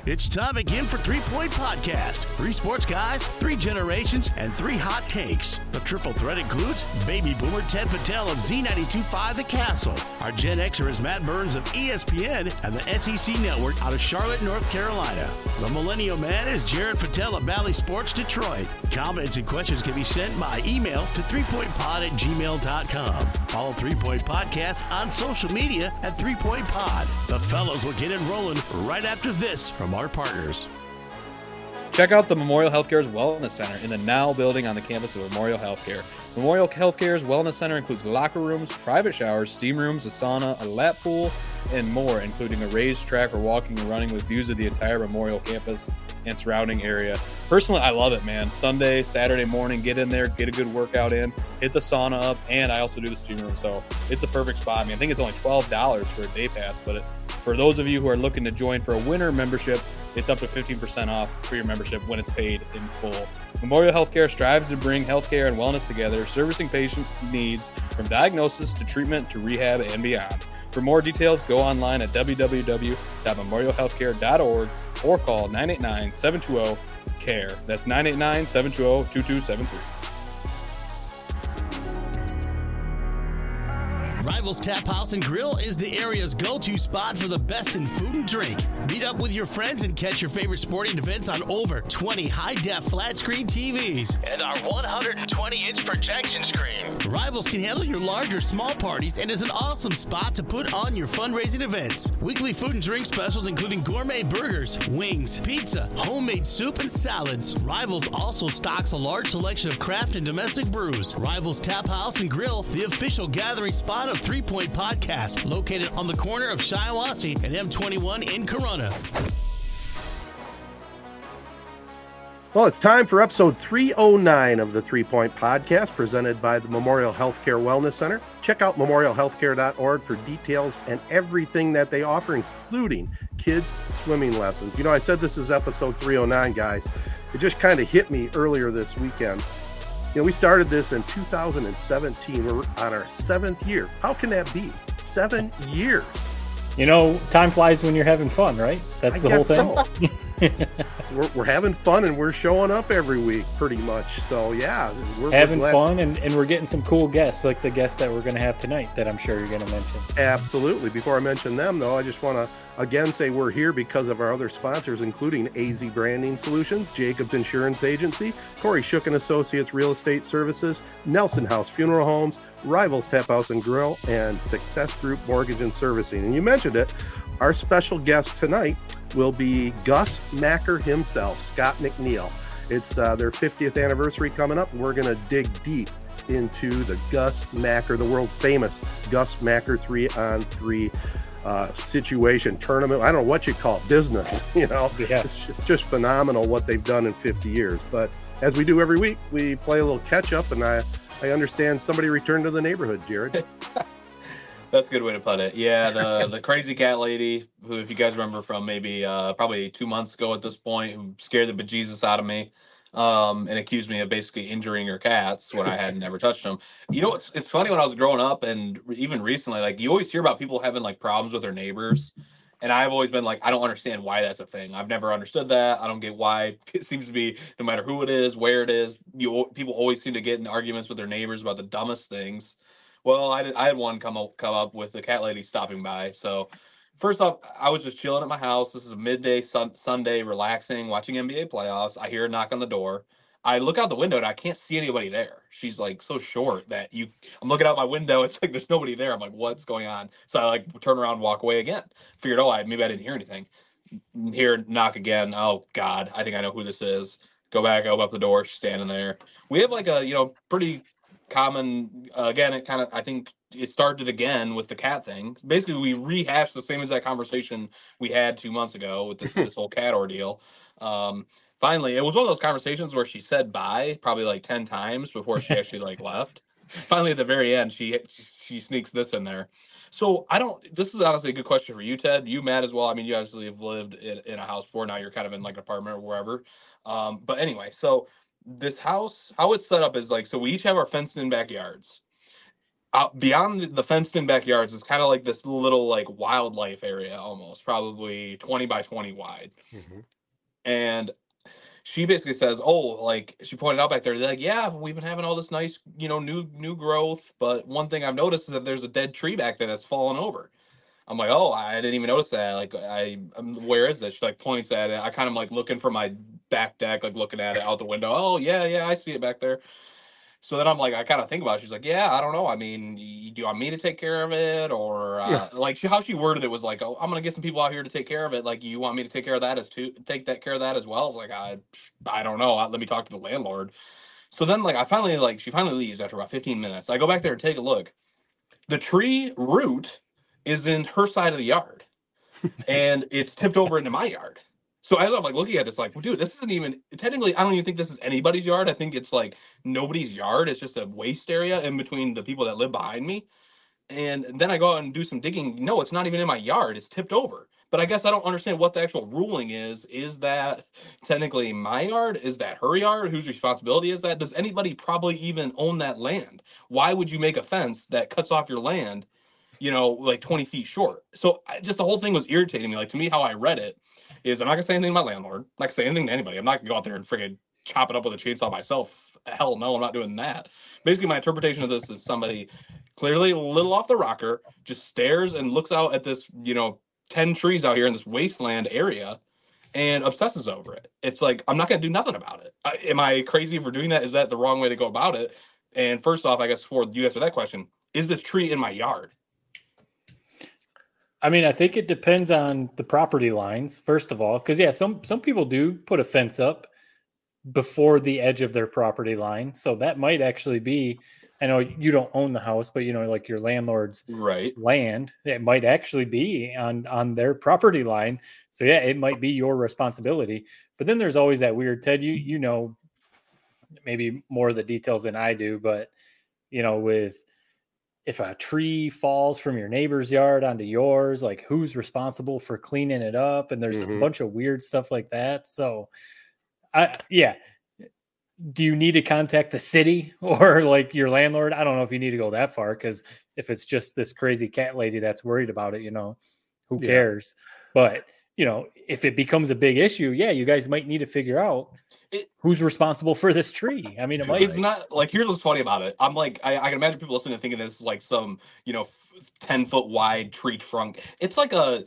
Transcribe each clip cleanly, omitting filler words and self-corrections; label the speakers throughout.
Speaker 1: It's time again for 3 Point Podcast. 3 sports guys, 3 generations, and 3 hot takes. The triple threat includes baby boomer Ted Patel of Z92.5 The Castle. Our Gen Xer is Matt Burns of ESPN and the SEC Network out of Charlotte, North Carolina. The millennial man is Jared Patel of Bally Sports Detroit. Comments and questions can be sent by email to 3pointpod@gmail.com. Follow 3 Point Podcast on social media at 3 Point Pod. The fellows will get it rolling right after this from our partners.
Speaker 2: Check out the Memorial Healthcare's Wellness Center in the Now building on the campus of Memorial Healthcare. Memorial Healthcare's Wellness Center includes locker rooms, private showers, steam rooms, a sauna, a lap pool, and more, including a raised track for walking and running with views of the entire Memorial campus and surrounding area. Personally, I love it, man. Sunday, Saturday morning, get in there, get a good workout in, hit the sauna up, and I also do the steam room, so it's a perfect spot. I mean, I think it's only $12 for a day pass, but for those of you who are looking to join for a winter membership, it's up to 15% off for your membership when it's paid in full. Memorial Healthcare strives to bring healthcare and wellness together, servicing patient needs from diagnosis to treatment to rehab and beyond. For more details, go online at www.memorialhealthcare.org or call 989-720-CARE. That's 989-720-2273.
Speaker 1: Rivals Tap House and Grill is the area's go-to spot for the best in food and drink. Meet up with your friends and catch your favorite sporting events on over 20 high-def flat-screen TVs and our 120-inch projection screen. Rivals can handle your large or small parties and is an awesome spot to put on your fundraising events. Weekly food and drink specials including gourmet burgers, wings, pizza, homemade soup, and salads. Rivals also stocks a large selection of craft and domestic brews. Rivals Tap House and Grill, the official gathering spot of 3 Point Podcast, located on the corner of Shiawassee and M21 in Corunna.
Speaker 3: Well, it's time for episode 309 of the 3 Point Podcast, presented by the Memorial Healthcare Wellness Center. Check out memorialhealthcare.org for details and everything that they offer, including kids' swimming lessons. You know, I said this is episode 309, guys. It just kind of hit me earlier this weekend. You know, we started this in 2017. We're on our 7th year. How can that be? 7 years.
Speaker 4: You know, time flies when you're having fun, right? That's the whole thing.
Speaker 3: So. we're having fun and we're showing up every week pretty much. So, yeah.
Speaker 4: We're having fun and we're getting some cool guests like the guests that we're going to have tonight that I'm sure you're going to mention.
Speaker 3: Absolutely. Before I mention them, though, I just want to again say we're here because of our other sponsors, including AZ Branding Solutions, Jacobs Insurance Agency, Corey Shook & Associates Real Estate Services, Nelson House Funeral Homes, Rivals Tap House and Grill, and Success Group Mortgage and Servicing. And you mentioned it, our special guest tonight will be Gus Macker himself, Scott McNeil. It's their 50th anniversary coming up, and we're going to dig deep into the Gus Macker, the world famous Gus Macker 3-on-3 situation, tournament, I don't know what you call it, business, you know.
Speaker 4: Yeah.
Speaker 3: It's just phenomenal what they've done in 50 years. But as we do every week, we play a little catch up, and I understand somebody returned to the neighborhood, Jared.
Speaker 2: That's a good way to put it. Yeah, the crazy cat lady, who, if you guys remember from maybe probably 2 months ago at this point, who scared the bejesus out of me, and accused me of basically injuring her cats when I hadn't ever touched them. You know, it's funny, when I was growing up and even recently, like, you always hear about people having like problems with their neighbors. And I've always been like, I don't understand why that's a thing. I've never understood that. I don't get why it seems to be, no matter who it is, where it is, people always seem to get in arguments with their neighbors about the dumbest things. Well, I had one come up with the cat lady stopping by. So first off, I was just chilling at my house. This is a midday Sunday, relaxing, watching NBA playoffs. I hear a knock on the door. I look out the window and I can't see anybody there. She's like so short that I'm looking out my window. It's like there's nobody there. I'm like, what's going on? So I like turn around and walk away again. Figured, maybe I didn't hear anything. Hear knock again. Oh God, I think I know who this is. Go back, open up the door. She's standing there. We have like a, pretty common, again, it kind of, I think it started again with the cat thing. Basically, we rehashed the same exact conversation we had 2 months ago with this whole cat ordeal. Finally, it was one of those conversations where she said bye probably like 10 times before she actually like left. Finally, at the very end, she sneaks this in there. So this is honestly a good question for you, Ted. You, Matt, as well. I mean, you guys have lived in a house before. Now you're kind of in like an apartment or wherever. But anyway, so this house, how it's set up is like, so we each have our fenced in backyards. out beyond the fenced-in backyards is kind of like this little like wildlife area, almost probably 20 by 20 wide.
Speaker 3: Mm-hmm.
Speaker 2: And she basically says, "Oh, like," she pointed out back there, they're like, "Yeah, we've been having all this nice, new growth, but one thing I've noticed is that there's a dead tree back there that's fallen over." I'm like, "Oh, I didn't even notice that. Like, where is this?" She like points at it. I kind of like looking for my back deck, like looking at it out the window. "Oh, yeah, I see it back there." So then I'm like, I kind of think about it. She's like, "Yeah, I don't know. I mean, do you want me to take care of it?" Or
Speaker 3: Yeah.
Speaker 2: like how she worded it was like, "Oh, I'm gonna get some people out here to take care of it. Like, you want me to take care of that take that care of that as well?" I was like, I don't know. Let me talk to the landlord. So then like she finally leaves after about 15 minutes. I go back there and take a look. The tree root is in her side of the yard, and it's tipped over into my yard. So as I'm like looking at this, like, well, dude, this isn't even technically. I don't even think this is anybody's yard. I think it's like nobody's yard. It's just a waste area in between the people that live behind me. And then I go out and do some digging. No, it's not even in my yard. It's tipped over. But I guess I don't understand what the actual ruling is. Is that technically my yard? Is that her yard? Whose responsibility is that? Does anybody probably even own that land? Why would you make a fence that cuts off your land, like 20 feet short? So just the whole thing was irritating me. Like, to me, how I read it is, I'm not gonna say anything to my landlord. I'm not gonna say anything to anybody. I'm not gonna go out there and friggin' chop it up with a chainsaw myself. Hell no, I'm not doing that. Basically, my interpretation of this is somebody clearly a little off the rocker, just stares and looks out at this, 10 trees out here in this wasteland area and obsesses over it. It's like, I'm not gonna do nothing about it. Am I crazy for doing that? Is that the wrong way to go about it? And first off, I guess for you answer that question, is this tree in my yard?
Speaker 4: I mean, I think it depends on the property lines, first of all, because some people do put a fence up before the edge of their property line. So that might actually be, I know you don't own the house, but like your landlord's
Speaker 2: right
Speaker 4: land, it might actually be on their property line. So yeah, it might be your responsibility. But then there's always that weird, Ted, you know maybe more of the details than I do, but with if a tree falls from your neighbor's yard onto yours, like who's responsible for cleaning it up? And there's a bunch of weird stuff like that. So do you need to contact the city or like your landlord? I don't know if you need to go that far, because if it's just this crazy cat lady that's worried about it, who cares? But if it becomes a big issue, you guys might need to figure out who's responsible for this tree. I mean,
Speaker 2: it's not like, here's what's funny about it. I'm like, I can imagine people listening and thinking this is like some 10-foot wide tree trunk. It's like a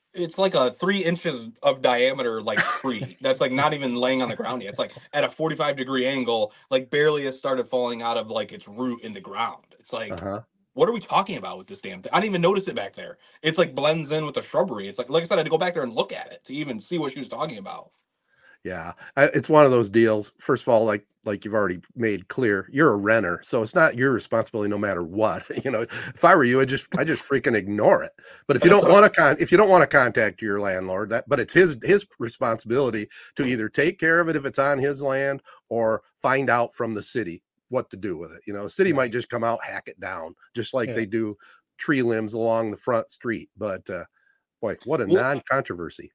Speaker 2: 3 inches of diameter like tree that's like not even laying on the ground yet. It's like at a 45-degree angle, like barely has started falling out of like its root in the ground. It's like, what are we talking about with this damn thing? I didn't even notice it back there. It's like blends in with the shrubbery. It's like I said, I had to go back there and look at it to even see what she was talking about.
Speaker 3: Yeah, it's one of those deals. First of all, like you've already made clear, you're a renter, so it's not your responsibility no matter what. If I were you, I just freaking ignore it. But if you don't want to contact your landlord, but it's his responsibility to either take care of it if it's on his land or find out from the city what to do with it. The city might just come out, hack it down, just like they do tree limbs along the front street. But boy, what a non-controversy.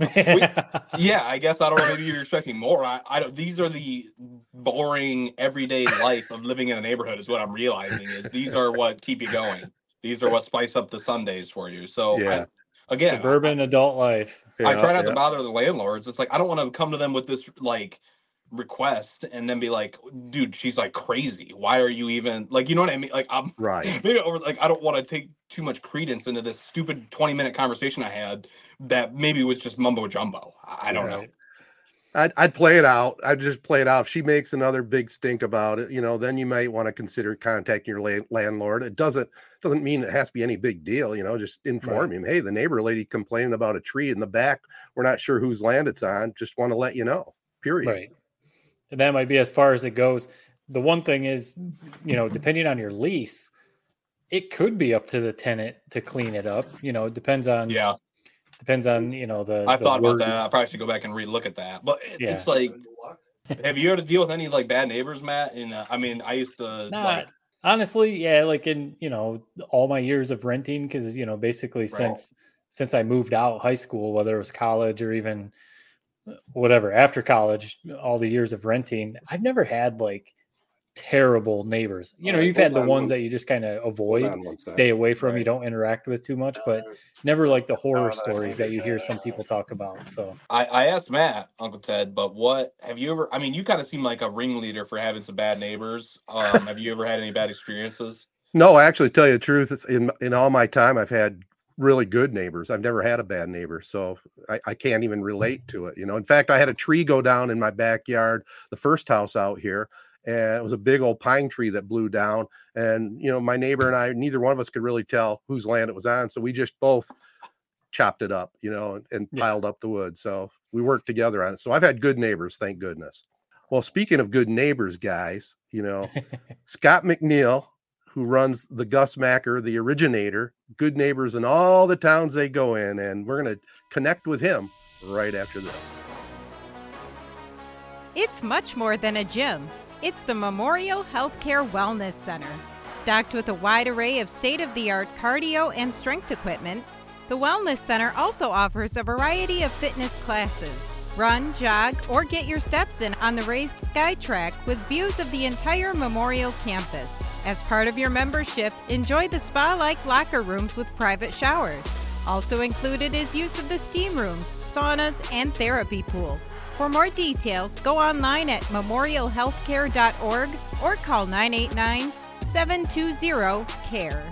Speaker 2: I guess I don't know. Maybe you're expecting more. I don't. These are the boring everyday life of living in a neighborhood. Is what I'm realizing. Is these are what keep you going. These are what spice up the Sundays for you. So again,
Speaker 4: suburban adult life.
Speaker 2: I try not to bother the landlords. It's like I don't want to come to them with this like request and then be like, dude, she's like crazy. Why are you even like, you know what I mean? Like I'm
Speaker 3: right.
Speaker 2: Maybe over like I don't want to take too much credence into this stupid 20-minute conversation I had that maybe was just mumbo jumbo. I don't know.
Speaker 3: I'd play it out. I'd just play it out. If she makes another big stink about it, then you might want to consider contacting your landlord. It doesn't mean it has to be any big deal. Just inform him. Hey, the neighbor lady complaining about a tree in the back. We're not sure whose land it's on. Just want to let you know. Period.
Speaker 4: Right. And that might be as far as it goes. The one thing is, depending on your lease, it could be up to the tenant to clean it up. It depends on the.
Speaker 2: I thought about that. I probably should go back and relook at that. But it's like, have you had to deal with any like bad neighbors, Matt? And I mean, I used to
Speaker 4: honestly, like in all my years of renting, because basically since I moved out high school, whether it was college or even whatever after college, all the years of renting, I've never had like terrible neighbors. You know,
Speaker 3: All right,
Speaker 4: you've had
Speaker 3: hold
Speaker 4: the
Speaker 3: on
Speaker 4: ones
Speaker 3: one-
Speaker 4: that you just kind of
Speaker 3: hold
Speaker 4: avoid,
Speaker 3: on one sec.
Speaker 4: stay away from, you
Speaker 2: Right.
Speaker 4: don't interact with too much, but never like the horror stories that you hear some people talk about. So
Speaker 2: I asked Matt, Uncle Ted, but what have you ever? I mean, you kind of seem like a ringleader for having some bad neighbors. Have you ever had any bad experiences?
Speaker 3: No, actually, tell you the truth, it's in all my time, I've had really good neighbors. I've never had a bad neighbor, so I can't even relate to it. You know, in fact, I had a tree go down in my backyard, the first house out here, and it was a big old pine tree that blew down. And you know, my neighbor and I, neither one of us could really tell whose land it was on, so we just both chopped it up, you know, and piled up the wood. So we worked together on it. So I've had good neighbors, thank goodness. Well, speaking of good neighbors, guys, you know, Scott McNeil, who runs the Gus Macker, the originator, good neighbors in all the towns they go in. And we're going to connect with him right after this.
Speaker 5: It's much more than a gym. It's the Memorial Healthcare Wellness Center. Stocked with a wide array of state-of-the-art cardio and strength equipment, the Wellness Center also offers a variety of fitness classes. Run, jog, or get your steps in on the raised sky track with views of the entire Memorial campus. As part of your membership, enjoy the spa-like locker rooms with private showers. Also included is use of the steam rooms, saunas, and therapy pool. For more details, go online at memorialhealthcare.org or call 989-720-CARE.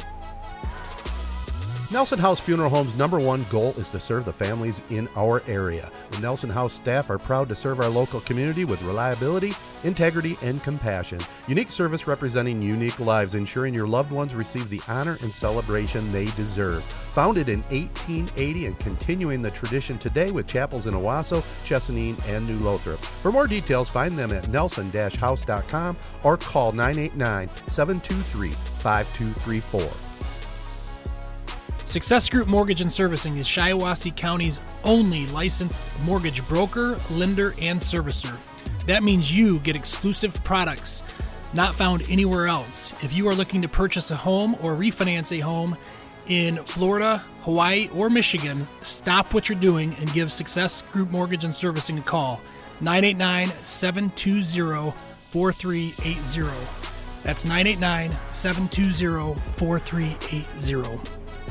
Speaker 6: Nelson House Funeral Home's #1 goal is to serve the families in our area. The Nelson House staff are proud to serve our local community with reliability, integrity, and compassion. Unique service representing unique lives, ensuring your loved ones receive the honor and celebration they deserve. Founded in 1880 and continuing the tradition today with chapels in Owasso, Chesaning, and New Lothrop. For more details, find them at nelson-house.com or call 989-723-5234.
Speaker 7: Success Group Mortgage and Servicing is Shiawassee County's only licensed mortgage broker, lender, and servicer. That means you get exclusive products not found anywhere else. If you are looking to purchase a home or refinance a home in Florida, Hawaii, or Michigan, stop what you're doing and give Success Group Mortgage and Servicing a call. 989-720-4380. That's 989-720-4380.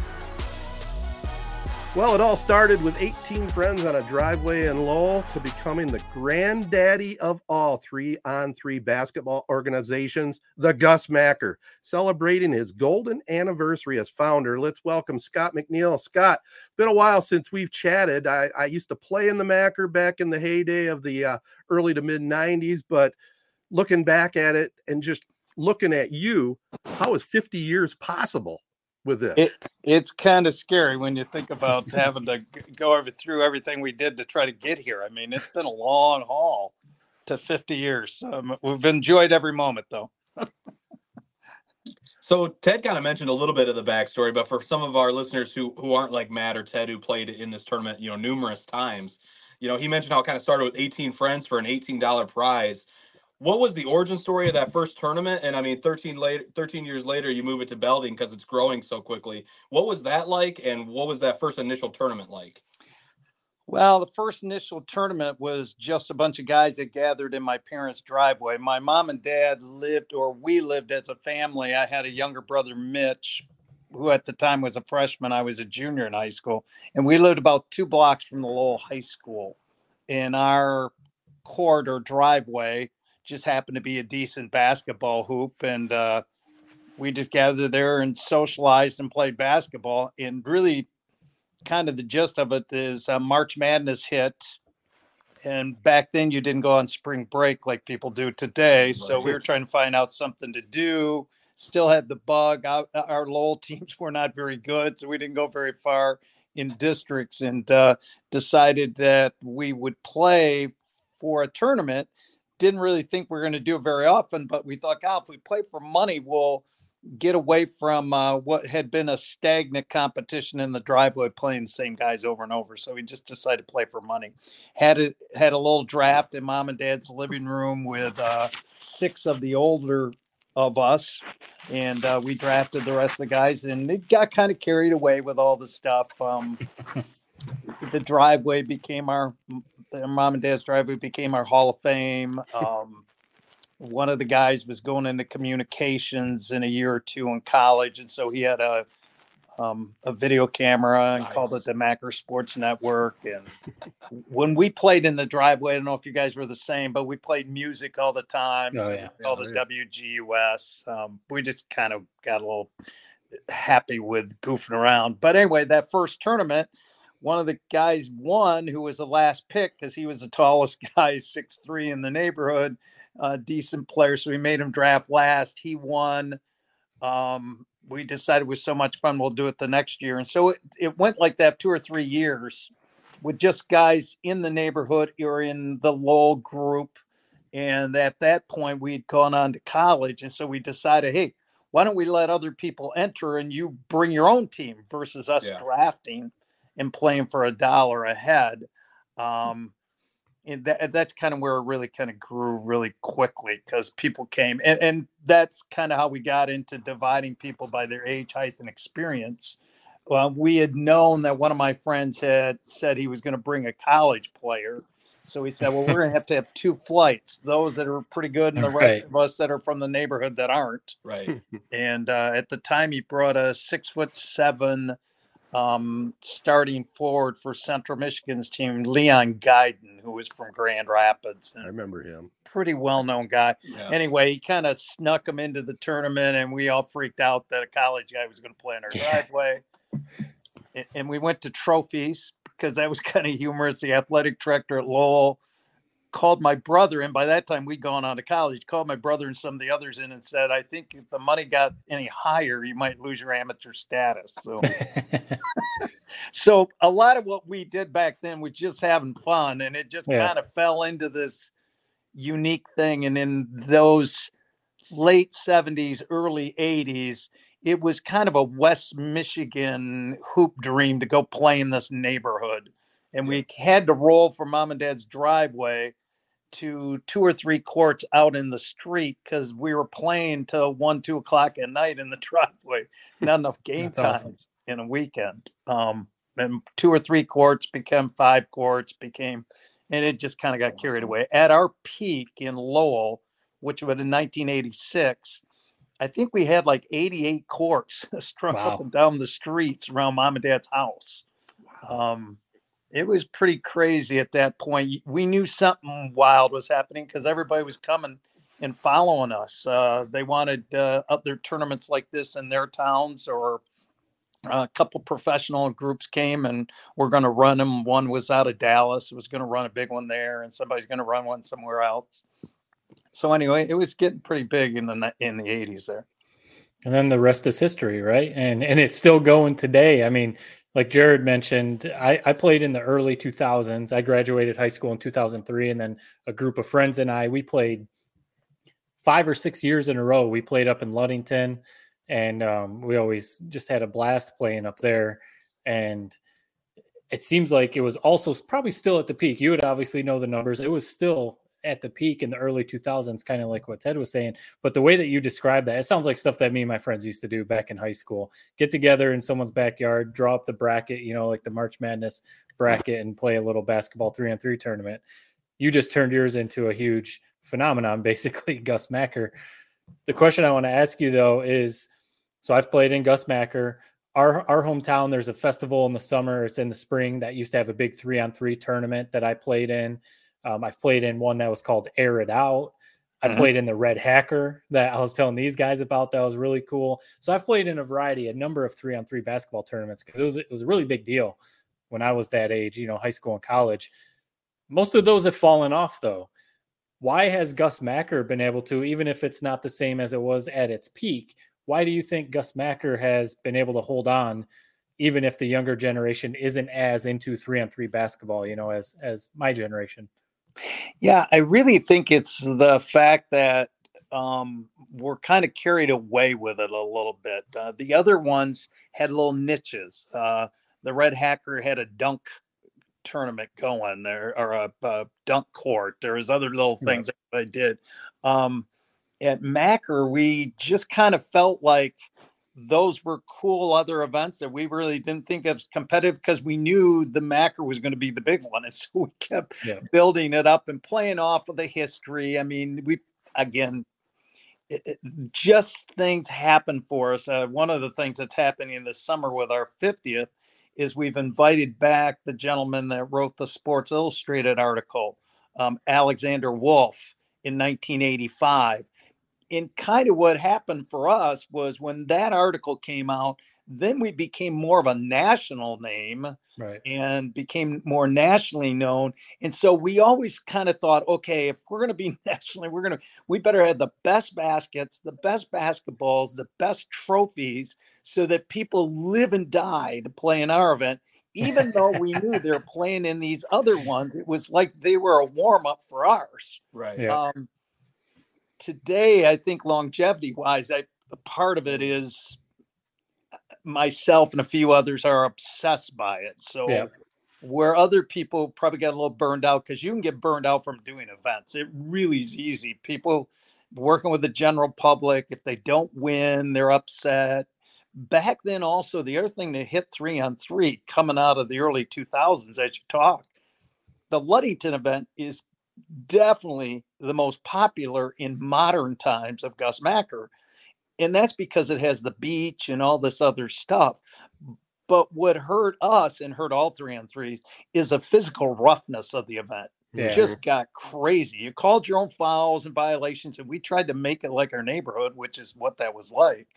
Speaker 3: Well, it all started with 18 friends on a driveway in Lowell to becoming the granddaddy of all 3-on-3 basketball organizations, the Gus Macker. Celebrating his golden anniversary as founder, let's welcome Scott McNeil. Scott, it's been a while since we've chatted. I used to play in the Macker back in the heyday of the early to mid 90s, but looking back at it and just looking at you, how is 50 years possible with this?
Speaker 8: It's kind of scary when you think about having to go through everything we did to try to get here. I mean, it's been a long haul to 50 years. We've enjoyed every moment, though.
Speaker 2: So Ted kind of mentioned a little bit of the backstory, but for some of our listeners who aren't like Matt or Ted, who played in this tournament, you know, numerous times, you know, he mentioned how it kind of started with 18 friends for an $18 prize. What was the origin story of that first tournament? And I mean, 13 years later, you move it to Belding because it's growing so quickly. What was that like? And what was that first initial tournament like?
Speaker 8: Well, the first initial tournament was just a bunch of guys that gathered in my parents' driveway. My mom and dad we lived as a family. I had a younger brother, Mitch, who at the time was a freshman. I was a junior in high school. And we lived about 2 blocks from the Lowell High School. In our court or driveway just happened to be a decent basketball hoop. And we just gathered there and socialized and played basketball. And really kind of the gist of it is March Madness hit. And back then you didn't go on spring break like people do today. So we were trying to find out something to do. Still had the bug. Our Lowell teams were not very good, so we didn't go very far in districts, and decided that we would play for a tournament. Didn't really think we were going to do it very often, but we thought, if we play for money, we'll get away from what had been a stagnant competition in the driveway, playing the same guys over and over. So we just decided to play for money. Had a little draft in mom and dad's living room with 6 of the older of us, and we drafted the rest of the guys, and it got kind of carried away with all the stuff. The driveway became our mom and dad's driveway became our Hall of Fame. one of the guys was going into communications in a year or two in college, and so he had a video camera and called it the Macker Sports Network. And when we played in the driveway, I don't know if you guys were the same, but we played music all the time.
Speaker 4: Oh,
Speaker 8: So
Speaker 4: yeah.
Speaker 8: we called it WGUS. We just kind of got a little happy with goofing around. But anyway, that first tournament, one of the guys won, who was the last pick because he was the tallest guy, 6'3" in the neighborhood, decent player. So we made him draft last. He won. We decided it was so much fun, we'll do it the next year. And so it went like that 2 or 3 years with just guys in the neighborhood or in the Lowell group. And at that point, we'd gone on to college. And so we decided, hey, why don't we let other people enter and you bring your own team versus us drafting and playing for $1 a head. And that's kind of where it really kind of grew really quickly because people came. And that's kind of how we got into dividing people by their age, height, and experience. We had known that one of my friends had said he was going to bring a college player. So he said, well, we're going to have 2 flights, those that are pretty good and the rest of us that are from the neighborhood that aren't.
Speaker 2: Right.
Speaker 8: And at the time, he brought a 6'7" starting forward for Central Michigan's team, Leon Guyden, who was from Grand Rapids.
Speaker 3: I remember him.
Speaker 8: Pretty well-known guy.
Speaker 2: Yeah.
Speaker 8: Anyway, he kind of snuck him into the tournament, and we all freaked out that a college guy was going to play in our driveway. And we went to trophies because that was kind of humorous. The athletic director at Lowell called my brother in. By that time, we'd gone on to college. Called my brother and some of the others in and said, I think if the money got any higher, you might lose your amateur status. So, so a lot of what we did back then was just having fun, and it just kind of fell into this unique thing. And in those late 70s, early 80s, it was kind of a West Michigan hoop dream to go play in this neighborhood. And we had to roll from mom and dad's driveway to 2 or 3 courts out in the street because we were playing till 1, 2 o'clock at night in the driveway. Not enough game time in a weekend. And 2 or 3 courts became 5 courts, and it just kind of got carried away. At our peak in Lowell, which was in 1986, I think we had like 88 courts strung up and down the streets around mom and dad's house. It was pretty crazy at that point. We knew something wild was happening because everybody was coming and following us. They wanted other tournaments like this in their towns, or a couple professional groups came and we're going to run them. One was out of Dallas, was going to run a big one there, and somebody's going to run one somewhere else. So anyway, it was getting pretty big in the 80s there.
Speaker 4: And then the rest is history, right? And it's still going today. I mean, like Jared mentioned, I played in the early 2000s. I graduated high school in 2003, and then a group of friends and we played 5 or 6 years in a row. We played up in Ludington, and we always just had a blast playing up there. And it seems like it was also probably still at the peak. You would obviously know the numbers. It was still at the peak in the early 2000s, kind of like what Ted was saying. But the way that you described that, it sounds like stuff that me and my friends used to do back in high school. Get together in someone's backyard, draw up the bracket, like the March Madness bracket, and play a little basketball 3-on-3 tournament. You just turned yours into a huge phenomenon, basically, Gus Macker. The question I want to ask you, though, is, so I've played in Gus Macker. Our hometown, there's a festival in the summer. It's in the spring that used to have a big 3-on-3 tournament that I played in. I've played in one that was called Air It Out. I played in the Red Hacker that I was telling these guys about. That was really cool. So I've played in a number of 3-on-3 basketball tournaments because it was a really big deal when I was that age, high school and college. Most of those have fallen off, though. Why has Gus Macker been able to, even if it's not the same as it was at its peak, why do you think Gus Macker has been able to hold on, even if the younger generation isn't as into 3-on-3 basketball, as my generation?
Speaker 8: Yeah, I really think it's the fact that we're kind of carried away with it a little bit. The other ones had little niches. The Red Hacker had a dunk tournament going there, or a dunk court. There was other little things that I did. At Macker, we just kind of felt like those were cool other events that we really didn't think of as competitive because we knew the Macker was going to be the big one. And so we kept building it up and playing off of the history. I mean, again, just things happen for us. One of the things that's happening this summer with our 50th is we've invited back the gentleman that wrote the Sports Illustrated article, Alexander Wolf, in 1985. And kind of what happened for us was when that article came out, then we became more of a national name,
Speaker 4: right,
Speaker 8: and became more nationally known. And so we always kind of thought, okay, if we're going to be nationally, we better have the best baskets, the best basketballs, the best trophies, so that people live and die to play in our event. Even though we knew they're playing in these other ones, it was like they were a warm up for ours.
Speaker 2: Right.
Speaker 4: Yeah.
Speaker 8: Today, I think longevity wise, part of it is myself and a few others are obsessed by it. So
Speaker 4: Yeah.
Speaker 8: where other people probably got a little burned out, because you can get burned out from doing events. It really is easy. People working with the general public, if they don't win, they're upset. Back then, also, the other thing that hit 3-on-3 coming out of the early 2000s, as you talk, the Ludington event is definitely the most popular in modern times of Gus Macker. And that's because it has the beach and all this other stuff. But what hurt us and hurt all 3-on-3s is the physical roughness of the event.
Speaker 4: Yeah.
Speaker 8: It just got crazy. You called your own fouls and violations, and we tried to make it like our neighborhood, which is what that was like.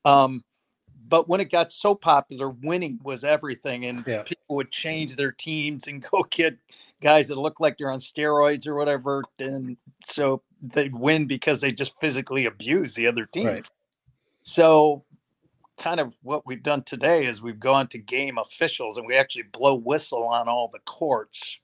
Speaker 8: But when it got so popular, winning was everything. And people would change their teams and go get guys that look like they're on steroids or whatever. And so they'd win because they just physically abuse the other team.
Speaker 4: Right.
Speaker 8: So kind of what we've done today is we've gone to game officials, and we actually blow whistle on all the courts.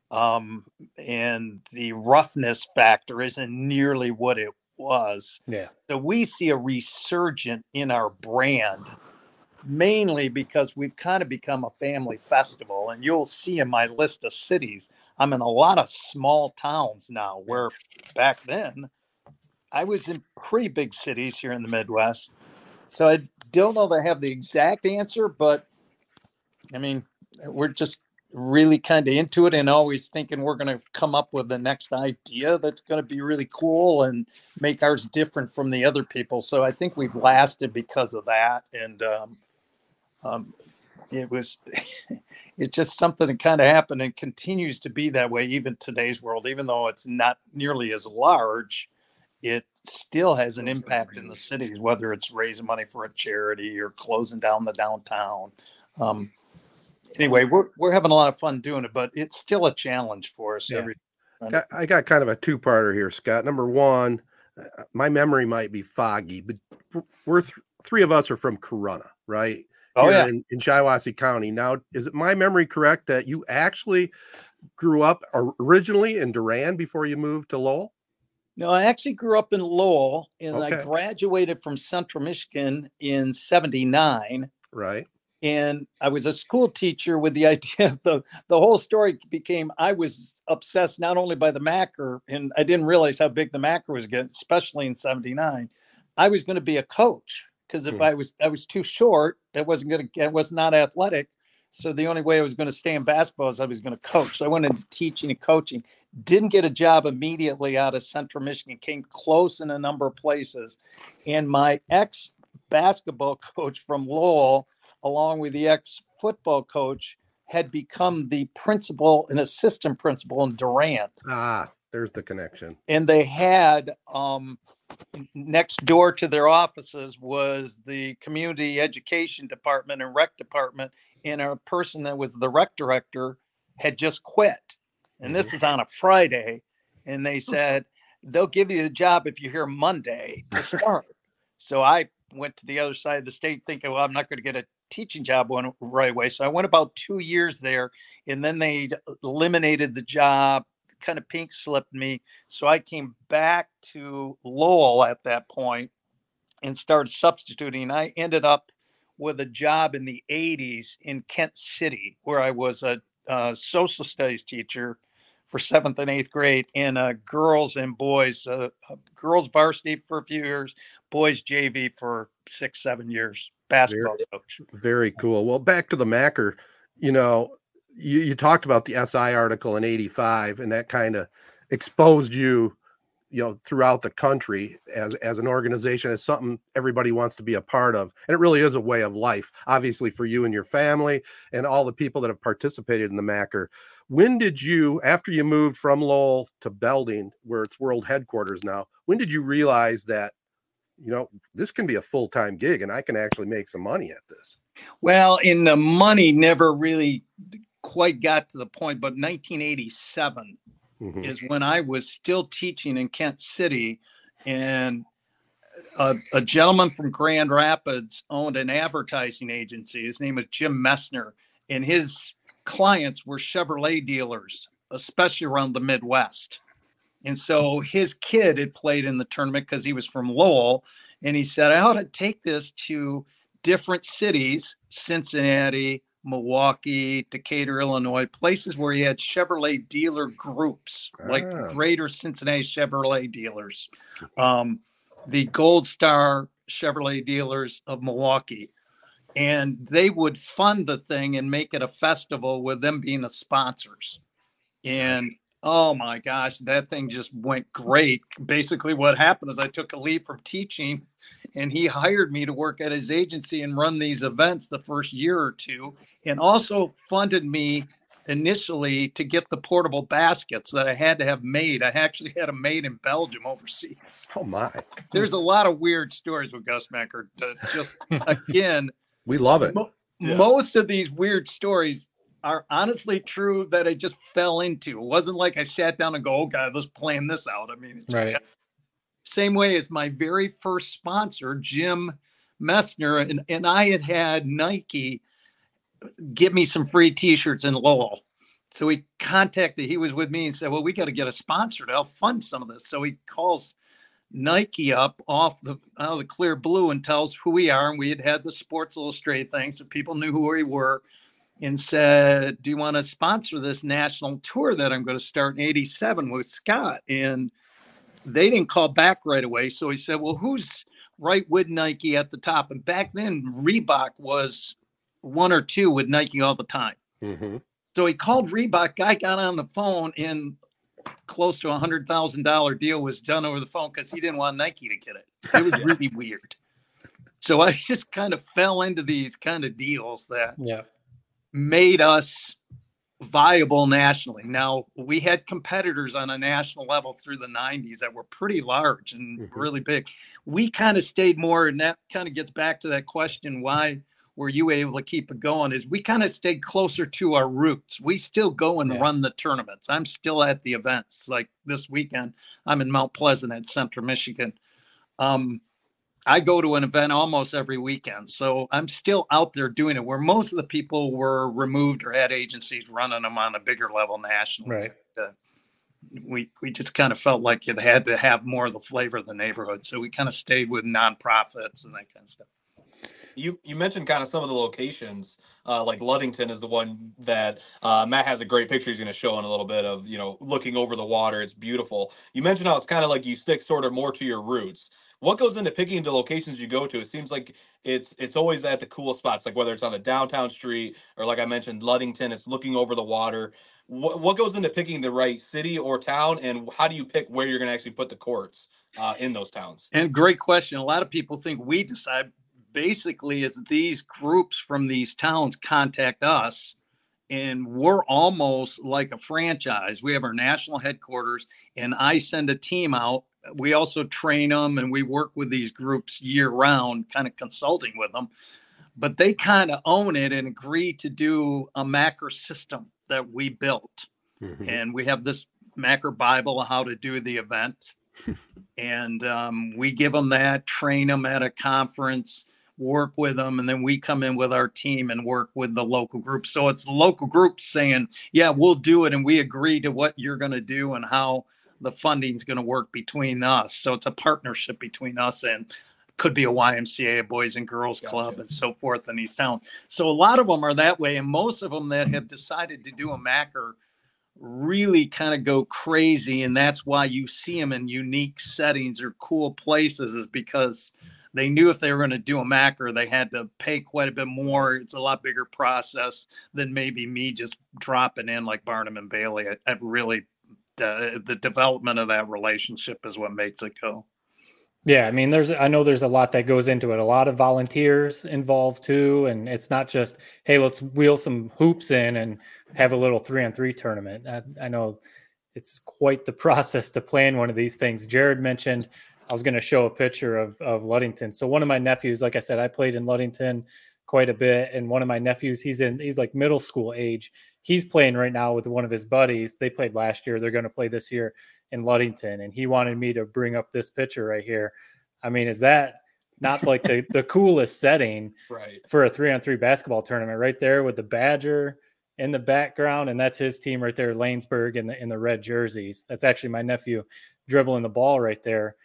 Speaker 8: And the roughness factor isn't nearly what it was.
Speaker 4: Yeah.
Speaker 8: So we see a resurgent in our brand, mainly because we've kind of become a family festival. And you'll see in my list of cities, I'm in a lot of small towns now, where back then I was in pretty big cities here in the Midwest. So I don't know that I have the exact answer, but I mean, we're just really kind of into it and always thinking we're going to come up with the next idea that's going to be really cool and make ours different from the other people. So I think we've lasted because of that. And it was, it's just something that kind of happened and continues to be that way, even today's world, even though it's not nearly as large. It still has an impact in the cities, whether it's raising money for a charity or closing down the downtown. Anyway, we're having a lot of fun doing it, but it's still a challenge for us.
Speaker 4: Yeah.
Speaker 3: I got kind of a two-parter here, Scott. Number one, my memory might be foggy, but we're three of us are from Corunna, right?
Speaker 8: Oh,
Speaker 3: Here
Speaker 8: yeah.
Speaker 3: in Shiawassee County. Now, is it my memory correct that you actually grew up originally in Durand before you moved to Lowell?
Speaker 8: No, I actually grew up in Lowell, and
Speaker 3: Okay.
Speaker 8: I graduated from Central Michigan in 79.
Speaker 3: Right.
Speaker 8: And I was a school teacher with the idea of the whole story became, I was obsessed not only by the Macker, and I didn't realize how big the Macker was getting, especially in 79. I was going to be a coach, because if I was too short, I was not athletic. So the only way I was going to stay in basketball is I was going to coach. So I went into teaching and coaching, didn't get a job immediately out of Central Michigan, came close in a number of places. And my ex-basketball coach from Lowell, along with the ex-football coach, had become the principal and assistant principal in Durand.
Speaker 3: Ah, there's the connection.
Speaker 8: And they had next door to their offices was the community education department and rec department. And a person that was the rec director had just quit. And this is on a Friday. And they said, they'll give you the job if you're here Monday to start. So I went to the other side of the state thinking, well, I'm not going to get a teaching job right away. So I went about 2 years there, and then they eliminated the job, kind of pink slipped me. So I came back to Lowell at that point and started substituting. I ended up with a job in the 80s in Kent City, where I was a social studies teacher for 7th and 8th grade, and girls and boys, girls varsity for a few years, boys JV for 6-7 years, basketball coach.
Speaker 3: Very cool. Well, back to the Macker, you talked about the SI article in 85, and that kind of exposed you throughout the country as an organization. It's something everybody wants to be a part of. And it really is a way of life, obviously, for you and your family and all the people that have participated in the MACR. When did you, after you moved from Lowell to Belding, where it's world headquarters now, when did you realize that, this can be a full-time gig and I can actually make some money at this?
Speaker 8: Well, in the money never really quite got to the point, but 1987 is when I was still teaching in Kent City, and a gentleman from Grand Rapids owned an advertising agency. His name was Jim Messner, and his clients were Chevrolet dealers, especially around the Midwest. And so his kid had played in the tournament because he was from Lowell, and he said, I ought to take this to different cities, Cincinnati, Milwaukee, Decatur, Illinois, places where he had Chevrolet dealer groups, like the Greater Cincinnati Chevrolet dealers, the Gold Star Chevrolet dealers of Milwaukee. And they would fund the thing and make it a festival with them being the sponsors. And oh my gosh, that thing just went great. Basically what happened is I took a leave from teaching and he hired me to work at his agency and run these events the first year or two, and also funded me initially to get the portable baskets that I had to have made. I actually had them made in Belgium overseas.
Speaker 3: Oh my.
Speaker 8: There's a lot of weird stories with Gus MACR. Just again,
Speaker 3: we love it.
Speaker 8: Most of these weird stories are honestly true that I just fell into. It wasn't like I sat down and go, oh God, let's plan this out. I mean, it's just same way as my very first sponsor, Jim Messner, and I had Nike give me some free t-shirts in Lowell. So he was with me and said, well, we got to get a sponsor to help fund some of this. So he calls Nike up out of the clear blue and tells who we are. And we had the Sports Illustrated thing, so people knew who we were, and said, do you want to sponsor this national tour that I'm going to start in 87 with Scott? And they didn't call back right away. So he said, well, who's right with Nike at the top? And back then Reebok was one or two with Nike all the time.
Speaker 3: Mm-hmm.
Speaker 8: So he called Reebok. Guy got on the phone, and close to $100,000 deal was done over the phone because he didn't want Nike to get it. It was really weird. So I just kind of fell into these kind of deals that made us viable nationally. Now, we had competitors on a national level through the 90s that were pretty large and really big. We kind of stayed more, and that kind of gets back to that question, why were you able to keep it going, is we kind of stayed closer to our roots. We still go and run the tournaments. I'm still at the events. Like this weekend, I'm in Mount Pleasant at Central Michigan. I go to an event almost every weekend. So I'm still out there doing it, where most of the people were removed or had agencies running them on a bigger level nationally.
Speaker 4: Right.
Speaker 8: We just kind of felt like it had to have more of the flavor of the neighborhood. So we kind of stayed with nonprofits and that kind of stuff.
Speaker 2: You mentioned kind of some of the locations, like Ludington is the one that Matt has a great picture he's going to show in a little bit of, looking over the water. It's beautiful. You mentioned how it's kind of like you stick sort of more to your roots. What goes into picking the locations you go to? It seems like it's always at the cool spots, like whether it's on the downtown street or, like I mentioned, Ludington, it's looking over the water. What goes into picking the right city or town, and how do you pick where you're going to actually put the courts in those towns?
Speaker 8: And great question. A lot of people think we decide. Basically, it's these groups from these towns contact us, and we're almost like a franchise. We have our national headquarters, and I send a team out. We also train them, and we work with these groups year round, kind of consulting with them. But they kind of own it and agree to do a MACR system that we built. Mm-hmm. And we have this MACR Bible of how to do the event. And we give them that, train them at a conference, work with them, and then we come in with our team and work with the local group. So it's the local group saying, yeah, we'll do it, and we agree to what you're going to do and how the funding is going to work between us. So it's a partnership between us and could be a YMCA, a Boys and Girls Club, and so forth in East Town. So a lot of them are that way, and most of them that have decided to do a MACR really kind of go crazy, and that's why you see them in unique settings or cool places, is because they knew if they were going to do a MACR, they had to pay quite a bit more. It's a lot bigger process than maybe me just dropping in like Barnum and Bailey. I really the development of that relationship is what makes it go.
Speaker 4: Yeah, I mean, I know there's a lot that goes into it. A lot of volunteers involved too, and it's not just, hey, let's wheel some hoops in and have a little 3-on-3 tournament. I know it's quite the process to plan one of these things. Jared mentioned I was going to show a picture of Ludington. So one of my nephews, like I said, I played in Ludington quite a bit, and one of my nephews, he's like middle school age. He's playing right now with one of his buddies. They played last year. They're going to play this year in Ludington, and he wanted me to bring up this picture right here. I mean, is that not like the coolest setting for a 3-on-3 basketball tournament right there with the Badger in the background? And that's his team right there, Lanesburg, in the red jerseys. That's actually my nephew dribbling the ball right there.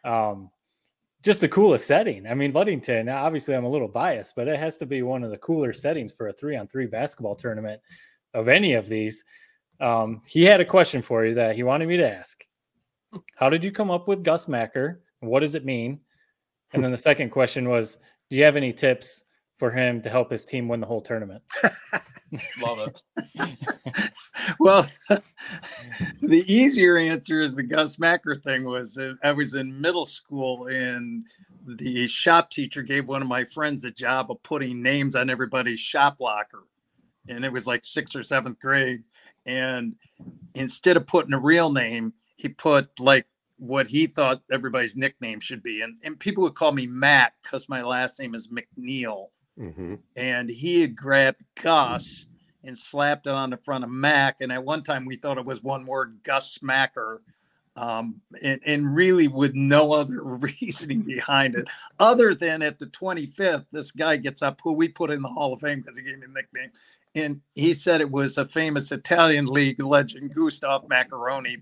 Speaker 4: Just the coolest setting. I mean, Ludington, obviously I'm a little biased, but it has to be one of the cooler settings for a 3-on-3 basketball tournament of any of these. He had a question for you that he wanted me to ask. How did you come up with Gus Macker? What does it mean? And then the second question was, do you have any tips for him to help his team win the whole tournament?
Speaker 2: Love it.
Speaker 8: Well, the easier answer is the Gus Macker thing was I was in middle school and the shop teacher gave one of my friends the job of putting names on everybody's shop locker. And it was like 6th or 7th grade. And instead of putting a real name, he put like what he thought everybody's nickname should be. And people would call me Matt because my last name is McNeil. Mm-hmm. And he had grabbed Gus and slapped it on the front of Mac. And at one time we thought it was one word, Gus Macker. And really with no other reasoning behind it, other than at the 25th, this guy gets up, who we put in the Hall of Fame because he gave me a nickname. And he said it was a famous Italian league legend, Gustav Macaroni.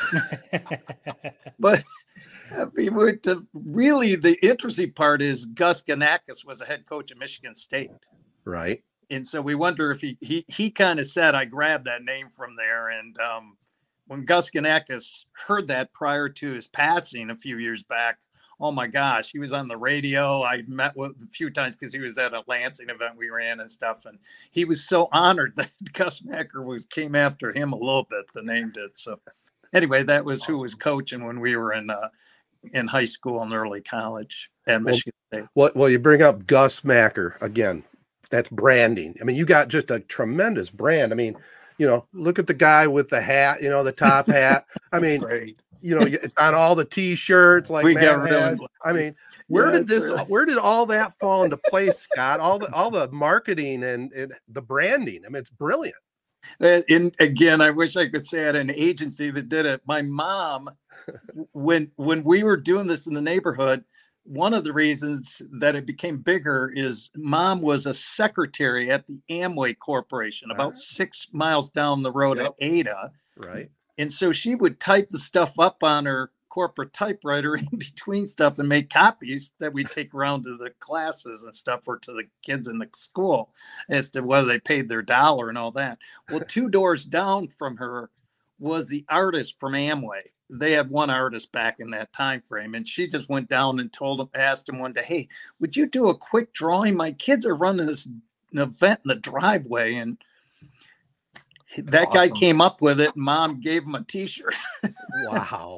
Speaker 8: But I mean, really the interesting part is Gus Ganakis was a head coach at Michigan State.
Speaker 3: Right.
Speaker 8: And so we wonder if he kind of said, I grabbed that name from there. And when Gus Ganakis heard that prior to his passing a few years back, oh my gosh, he was on the radio. I met with a few times because he was at a Lansing event we ran and stuff. And he was so honored that Gus Macker came after him a little bit, the name did. So anyway, that was awesome. Who was coaching when we were in high school and early college at Michigan State.
Speaker 3: Well, you bring up Gus Macker again. That's branding. I mean, you got just a tremendous brand. I mean, look at the guy with the hat, the top hat. I mean, great. On all the T-shirts like Matt has. I mean, where did all that fall into place, Scott? All the marketing and the branding. I mean, it's brilliant.
Speaker 8: And again, I wish I could say I had an agency that did it. My mom, when we were doing this in the neighborhood, one of the reasons that it became bigger is Mom was a secretary at the Amway Corporation, about 6 miles down the road at Ada.
Speaker 3: Right.
Speaker 8: And so she would type the stuff up on her corporate typewriter in between stuff and make copies that we take around to the classes and stuff or to the kids in the school as to whether they paid their $1 and all that. Well, 2 doors down from her was the artist from Amway. They had one artist back in that time frame, and she just went down and asked him one day, hey, would you do a quick drawing? My kids are running this event in the driveway. And that awesome. Guy came up with it. And Mom gave him a T-shirt.
Speaker 3: Wow.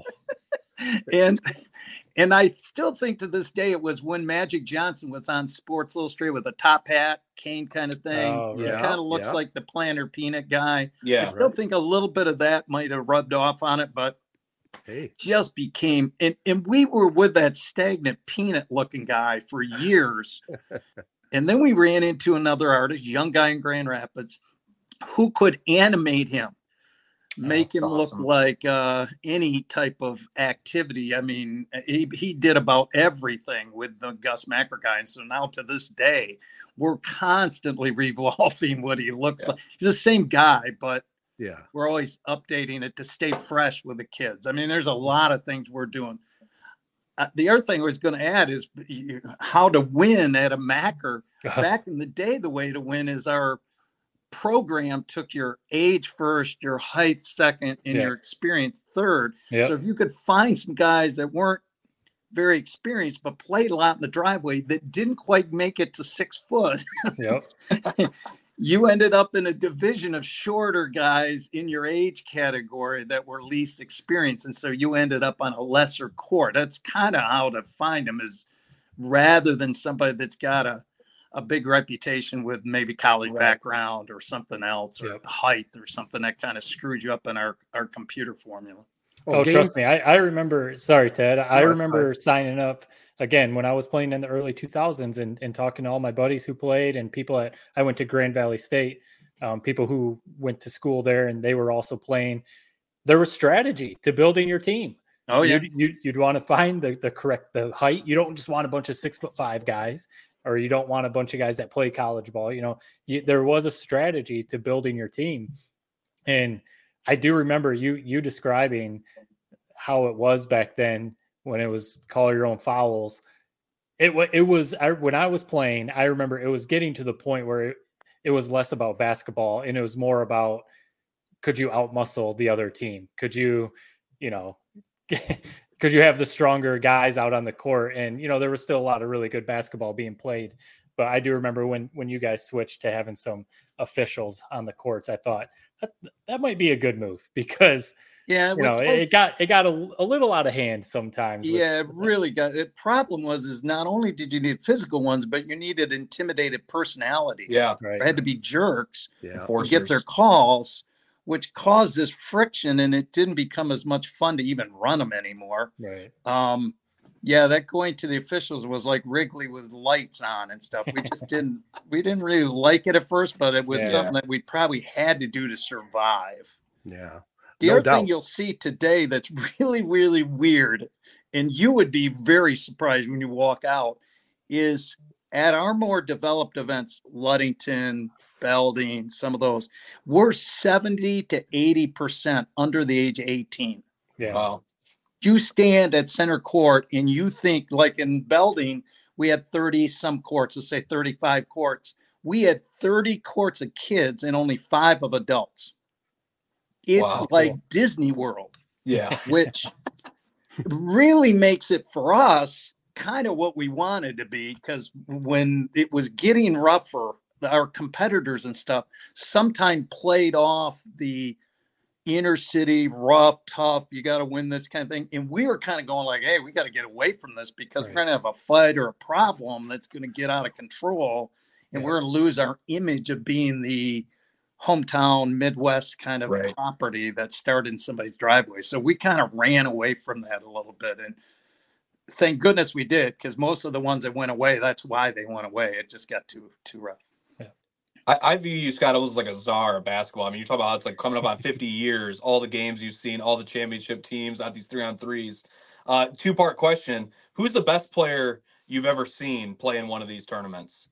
Speaker 8: And I still think to this day it was when Magic Johnson was on Sports Illustrated with a top hat, cane kind of thing. Oh, yeah, it kind of looks like the Planter Peanut guy. Yeah, I still think a little bit of that might have rubbed off on it, but just became and we were with that stagnant peanut looking guy for years. And then we ran into another artist, young guy in Grand Rapids, who could animate him, make him awesome. Look like any type of activity. I mean, he did about everything with the Gus Macker guy. And so now to this day, we're constantly revolving what he looks like. He's the same guy, but we're always updating it to stay fresh with the kids. I mean, there's a lot of things we're doing. The other thing I was going to add is how to win at a Macker. Back in the day, the way to win is our program took your age first, your height second, and your experience third. So if you could find some guys that weren't very experienced but played a lot in the driveway that didn't quite make it to 6 foot, You ended up in a division of shorter guys in your age category that were least experienced. And so you ended up on a lesser court. That's kind of how to find them, is rather than somebody that's got a big reputation with maybe college background or something else, or height or something that kind of screwed you up in our computer formula.
Speaker 4: Trust me. I remember, sorry, Ted, I remember signing up again when I was playing in the early 2000s and talking to all my buddies who played and people I went to Grand Valley State, people who went to school there and they were also playing. There was strategy to building your team.
Speaker 8: Oh yeah.
Speaker 4: You'd want to find the correct height. You don't just want a bunch of 6'5" guys, or you don't want a bunch of guys that play college ball. There was a strategy to building your team. And I do remember you describing how it was back then when it was call your own fouls. When I was playing, I remember it was getting to the point where it was less about basketball and it was more about, could you outmuscle the other team? Could you could you have the stronger guys out on the court? And, there was still a lot of really good basketball being played. But I do remember when you guys switched to having some officials on the courts, I thought that might be a good move because it got a little out of hand sometimes.
Speaker 8: It really got it. Problem is not only did you need physical ones, but you needed intimidated personalities.
Speaker 2: Yeah,
Speaker 8: right. They had to be jerks
Speaker 2: to
Speaker 8: get their calls, which caused this friction, and it didn't become as much fun to even run them anymore.
Speaker 4: Right.
Speaker 8: That going to the officials was like Wrigley with lights on and stuff. We just didn't really like it at first, but it was something that we probably had to do to survive.
Speaker 3: Yeah.
Speaker 8: The other thing you'll see today that's really, really weird, and you would be very surprised when you walk out, is at our more developed events, Ludington, Belding, some of those, we're 70 to 80% under the age of 18.
Speaker 4: Yeah.
Speaker 2: Wow.
Speaker 8: You stand at center court and you think, like in Belding, we had 30 some courts, let's say 35 courts. We had 30 courts of kids and only 5 of adults. It's like Disney World.
Speaker 2: Yeah.
Speaker 8: Which really makes it for us kind of what we wanted to be, because when it was getting rougher, our competitors and stuff sometimes played off the inner city, rough, tough, you got to win this kind of thing. And we were kind of going like, hey, we got to get away from this because we're going to have a fight or a problem that's going to get out of control. And we're going to lose our image of being the hometown Midwest kind of property that started in somebody's driveway. So we kind of ran away from that a little bit. And thank goodness we did, because most of the ones that went away, that's why they went away. It just got too rough.
Speaker 2: I view you, Scott, almost like a czar of basketball. I mean, you talk about how it's like coming up on 50 years, all the games you've seen, all the championship teams, not these 3-on-3s. 2-part question. Who's the best player you've ever seen play in one of these tournaments?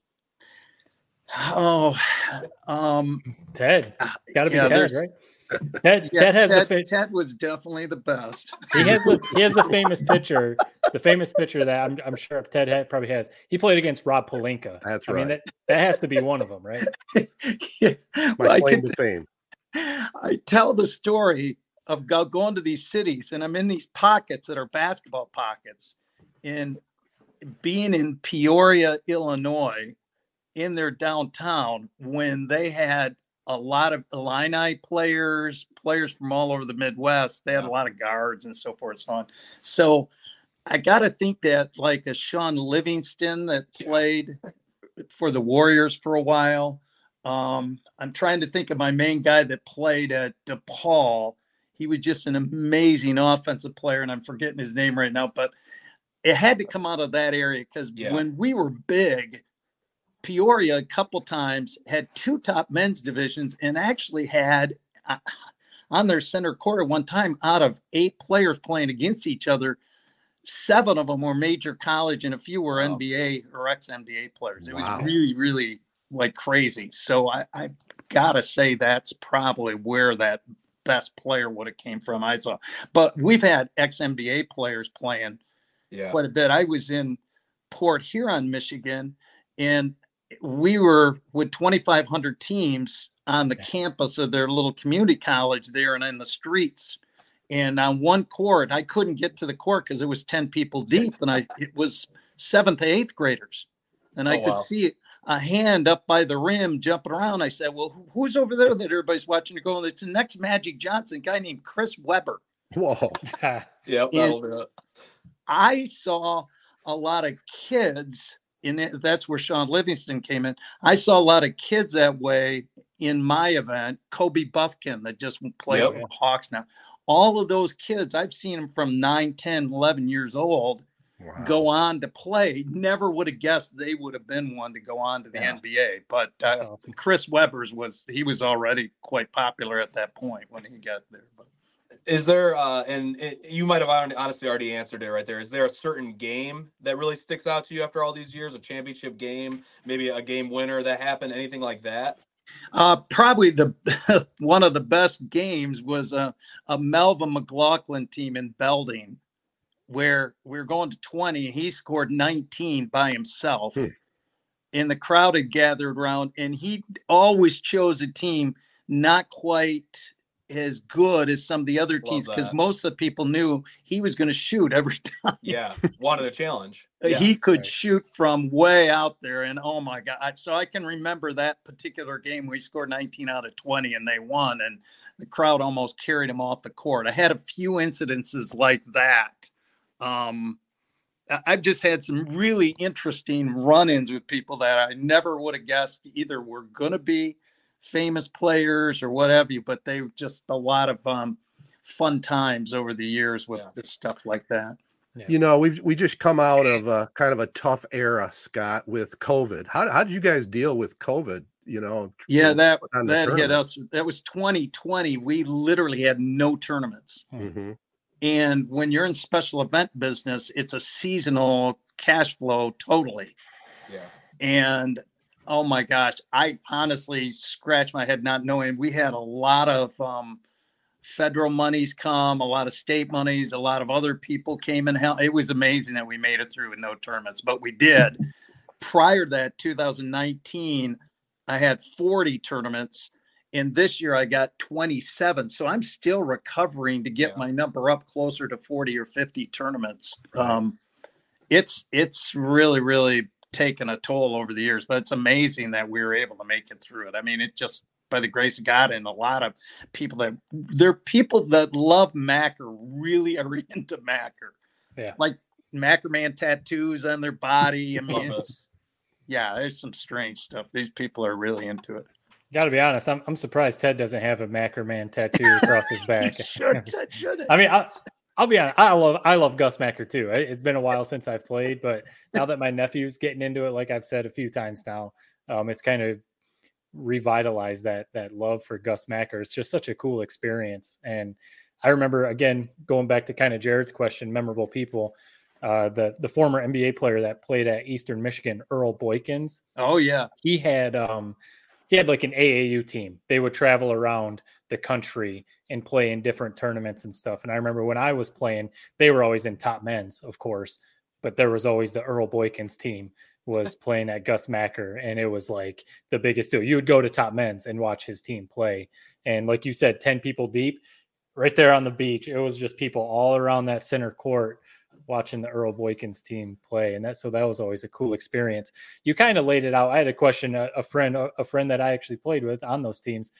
Speaker 4: Ted. Got to be Ted, right? Ted
Speaker 8: was definitely the best.
Speaker 4: He has the famous picture. The famous picture that I'm sure Ted probably has. He played against Rob Pelinka.
Speaker 3: That's right.
Speaker 4: I mean, that has to be one of them, right?
Speaker 3: My claim to fame.
Speaker 8: I tell the story of going to these cities, and I'm in these pockets that are basketball pockets, and being in Peoria, Illinois, in their downtown when they had a lot of Illini players from all over the Midwest. They had a lot of guards and so forth and so on. So I got to think that like a Sean Livingston that played for the Warriors for a while. I'm trying to think of my main guy that played at DePaul. He was just an amazing offensive player, and I'm forgetting his name right now, but it had to come out of that area because when we were big, Peoria a couple times had 2 top men's divisions and actually had on their center court at one time, out of 8 players playing against each other, 7 of them were major college and a few were NBA or ex-NBA players. It was really, really like crazy. So I gotta say that's probably where that best player would have came from. I saw, but we've had ex-NBA players playing quite a bit. I was in Port Huron, Michigan, and we were with 2,500 teams on the campus of their little community college there and in the streets. And on one court, I couldn't get to the court because it was 10 people deep, and it was 7th to 8th graders. And I could see a hand up by the rim jumping around. I said, well, who's over there that everybody's watching it going? It's the next Magic Johnson, a guy named Chris Webber.
Speaker 3: Whoa.
Speaker 2: Yep, that'll do it.
Speaker 8: I saw a lot of kids in it. That's where Sean Livingston came in. I saw a lot of kids that way in my event. Kobe Buffkin that just played for the Hawks now. All of those kids, I've seen them from 9, 10, 11 years old go on to play. Never would have guessed they would have been one to go on to the NBA. But awesome. Chris Webber's was already quite popular at that point when he got there. But
Speaker 2: is there, you might have honestly already answered it right there. Is there a certain game that really sticks out to you after all these years? A championship game, maybe a game winner that happened, anything like that?
Speaker 8: Probably one of the best games was a Melvin McLaughlin team in Belding, where we were going to 20 and he scored 19 by himself. And the crowd had gathered around, and he always chose a team not quite as good as some of the other teams, because most of the people knew he was going to shoot every time.
Speaker 2: Yeah, wanted a challenge.
Speaker 8: He could shoot from way out there, and oh my God. So I can remember that particular game where he scored 19 out of 20 and they won, and the crowd almost carried him off the court. I had a few incidences like that. I've just had some really interesting run-ins with people that I never would have guessed either were going to be famous players or whatever, but they were just a lot of fun times over the years with this stuff like that.
Speaker 3: Yeah. You know, we just come out of kind of a tough era, Scott, with COVID. How did you guys deal with COVID? You know,
Speaker 8: that hit us. That was 2020. We literally had no tournaments.
Speaker 3: Mm-hmm.
Speaker 8: And when you're in special event business, it's a seasonal cash flow totally.
Speaker 2: Yeah.
Speaker 8: And oh my gosh, I honestly scratched my head not knowing. We had a lot of federal monies come, a lot of state monies, a lot of other people came and helped. It was amazing that we made it through with no tournaments, but we did. Prior to that, 2019, I had 40 tournaments. And this year I got 27. So I'm still recovering to get my number up closer to 40 or 50 tournaments.
Speaker 3: Right.
Speaker 8: It's really, really taken a toll over the years, but it's amazing that we were able to make it through it. I mean, it just by the grace of God, and a lot of people that love Macker really are into Macker.
Speaker 4: Yeah.
Speaker 8: Like Macker Man tattoos on their body. I mean, there's some strange stuff. These people are really into it.
Speaker 4: Got to be honest, I'm surprised Ted doesn't have a Macker Man tattoo across his back.
Speaker 8: Should.
Speaker 4: I mean, I'll be honest. I love Gus Macker too. It's been a while since I've played, but now that my nephew's getting into it, like I've said a few times now, it's kind of revitalized that love for Gus Macker. It's just such a cool experience. And I remember, again, going back to kind of Jared's question, memorable people, the former NBA player that played at Eastern Michigan, Earl Boykins.
Speaker 8: Oh yeah,
Speaker 4: he had like an AAU team. They would travel around the country and play in different tournaments and stuff. And I remember when I was playing, they were always in top men's, of course, but there was always the Earl Boykins team was playing at Gus Macker. And it was like the biggest deal. You would go to top men's and watch his team play. And like you said, 10 people deep right there on the beach. It was just people all around that center court watching the Earl Boykins team play. And that was always a cool experience. You kind of laid it out. I had a question, a friend that I actually played with on those teams.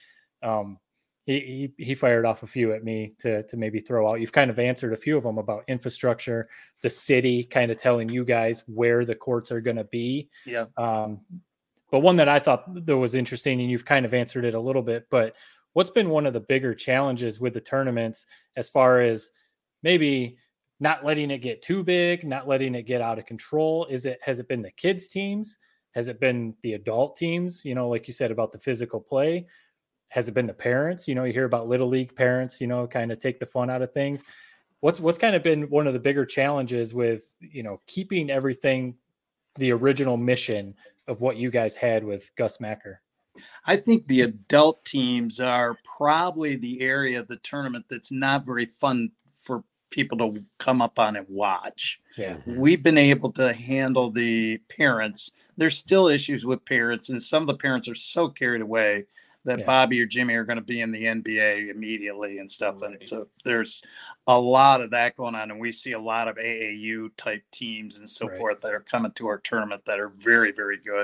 Speaker 4: He fired off a few at me to maybe throw out. You've kind of answered a few of them about infrastructure, the city kind of telling you guys where the courts are going to be.
Speaker 8: Yeah.
Speaker 4: But one that I thought that was interesting, and you've kind of answered it a little bit, but what's been one of the bigger challenges with the tournaments as far as maybe not letting it get too big, not letting it get out of control? Has it been the kids teams? Has it been the adult teams? You know, like you said about the physical play. Has it been the parents? You know, you hear about little league parents, you know, kind of take the fun out of things. What's kind of been one of the bigger challenges with, you know, keeping everything, the original mission of what you guys had with Gus Macker?
Speaker 8: I think the adult teams are probably the area of the tournament that's not very fun for people to come up on and watch.
Speaker 4: Yeah.
Speaker 8: We've been able to handle the parents. There's still issues with parents, and some of the parents are so carried away that Bobby or Jimmy are going to be in the NBA immediately and stuff. Right. And so there's a lot of that going on. And we see a lot of AAU type teams and so forth that are coming to our tournament that are very, very good.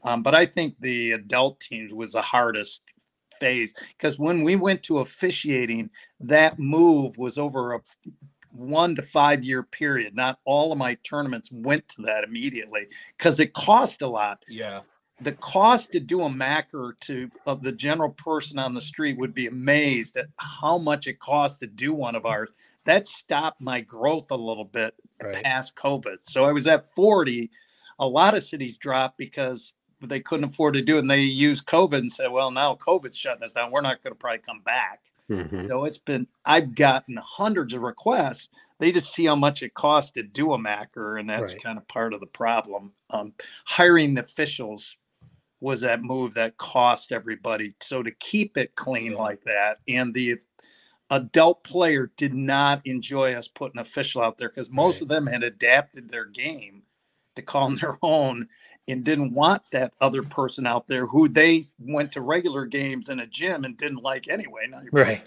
Speaker 8: But I think the adult teams was the hardest phase, because when we went to officiating, that move was over a 1 to 5 year period. Not all of my tournaments went to that immediately because it cost a lot.
Speaker 2: Yeah.
Speaker 8: The cost to do a Macker of the general person on the street would be amazed at how much it costs to do one of ours. That stopped my growth a little bit past COVID. So I was at 40. A lot of cities dropped because they couldn't afford to do it. And they used COVID and said, well, now COVID's shutting us down. We're not going to probably come back.
Speaker 3: Mm-hmm.
Speaker 8: So I've gotten hundreds of requests. They just see how much it costs to do a Macker. And that's kind of part of the problem. Hiring the officials was that move that cost everybody. So to keep it clean like that, and the adult player did not enjoy us putting an official out there, because most of them had adapted their game to call on their own and didn't want that other person out there who they went to regular games in a gym and didn't like anyway.
Speaker 2: Right.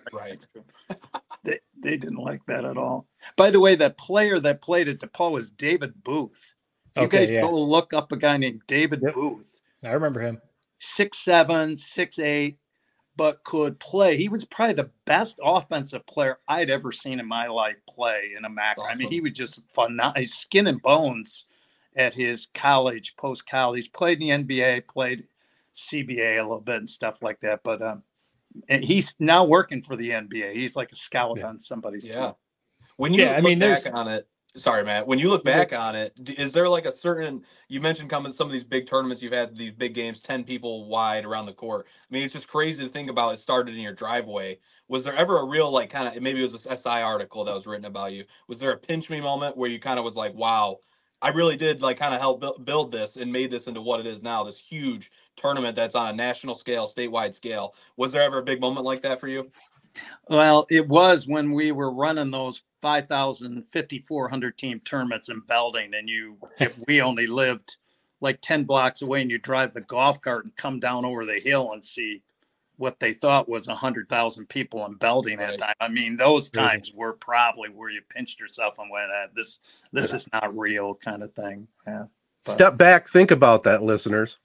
Speaker 8: They didn't like that at all. By the way, that player that played at DePaul was David Booth. You guys go look up a guy named David Booth.
Speaker 4: I remember him.
Speaker 8: 6'7", 6'8", but could play. He was probably the best offensive player I'd ever seen in my life play in a Macker. Awesome. I mean, he was just phenomenal. Skin and bones at his college, post-college. Played in the NBA, played CBA a little bit and stuff like that. But and he's now working for the NBA. He's like a scout on somebody's team.
Speaker 2: When you look back on it, sorry, Matt. When you look back on it, is there like a certain? You mentioned coming some of these big tournaments. You've had these big games, 10 people wide around the court. I mean, it's just crazy to think about. It started in your driveway. Was there ever a real like kind of? Maybe it was a SI article that was written about you. Was there a pinch me moment where you kind of was like, "Wow, I really did like kind of help build this and made this into what it is now? This huge tournament that's on a national scale, statewide scale." Was there ever a big moment like that for you?
Speaker 8: Well, it was when we were running those 5,000, 5,400 team tournaments in Belding, and we only lived like 10 blocks away, and you drive the golf cart and come down over the hill and see what they thought was 100,000 people in Belding at that time. I mean, those times were probably where you pinched yourself and went, this is not real kind of thing. Yeah.
Speaker 3: Step back, think about that, listeners.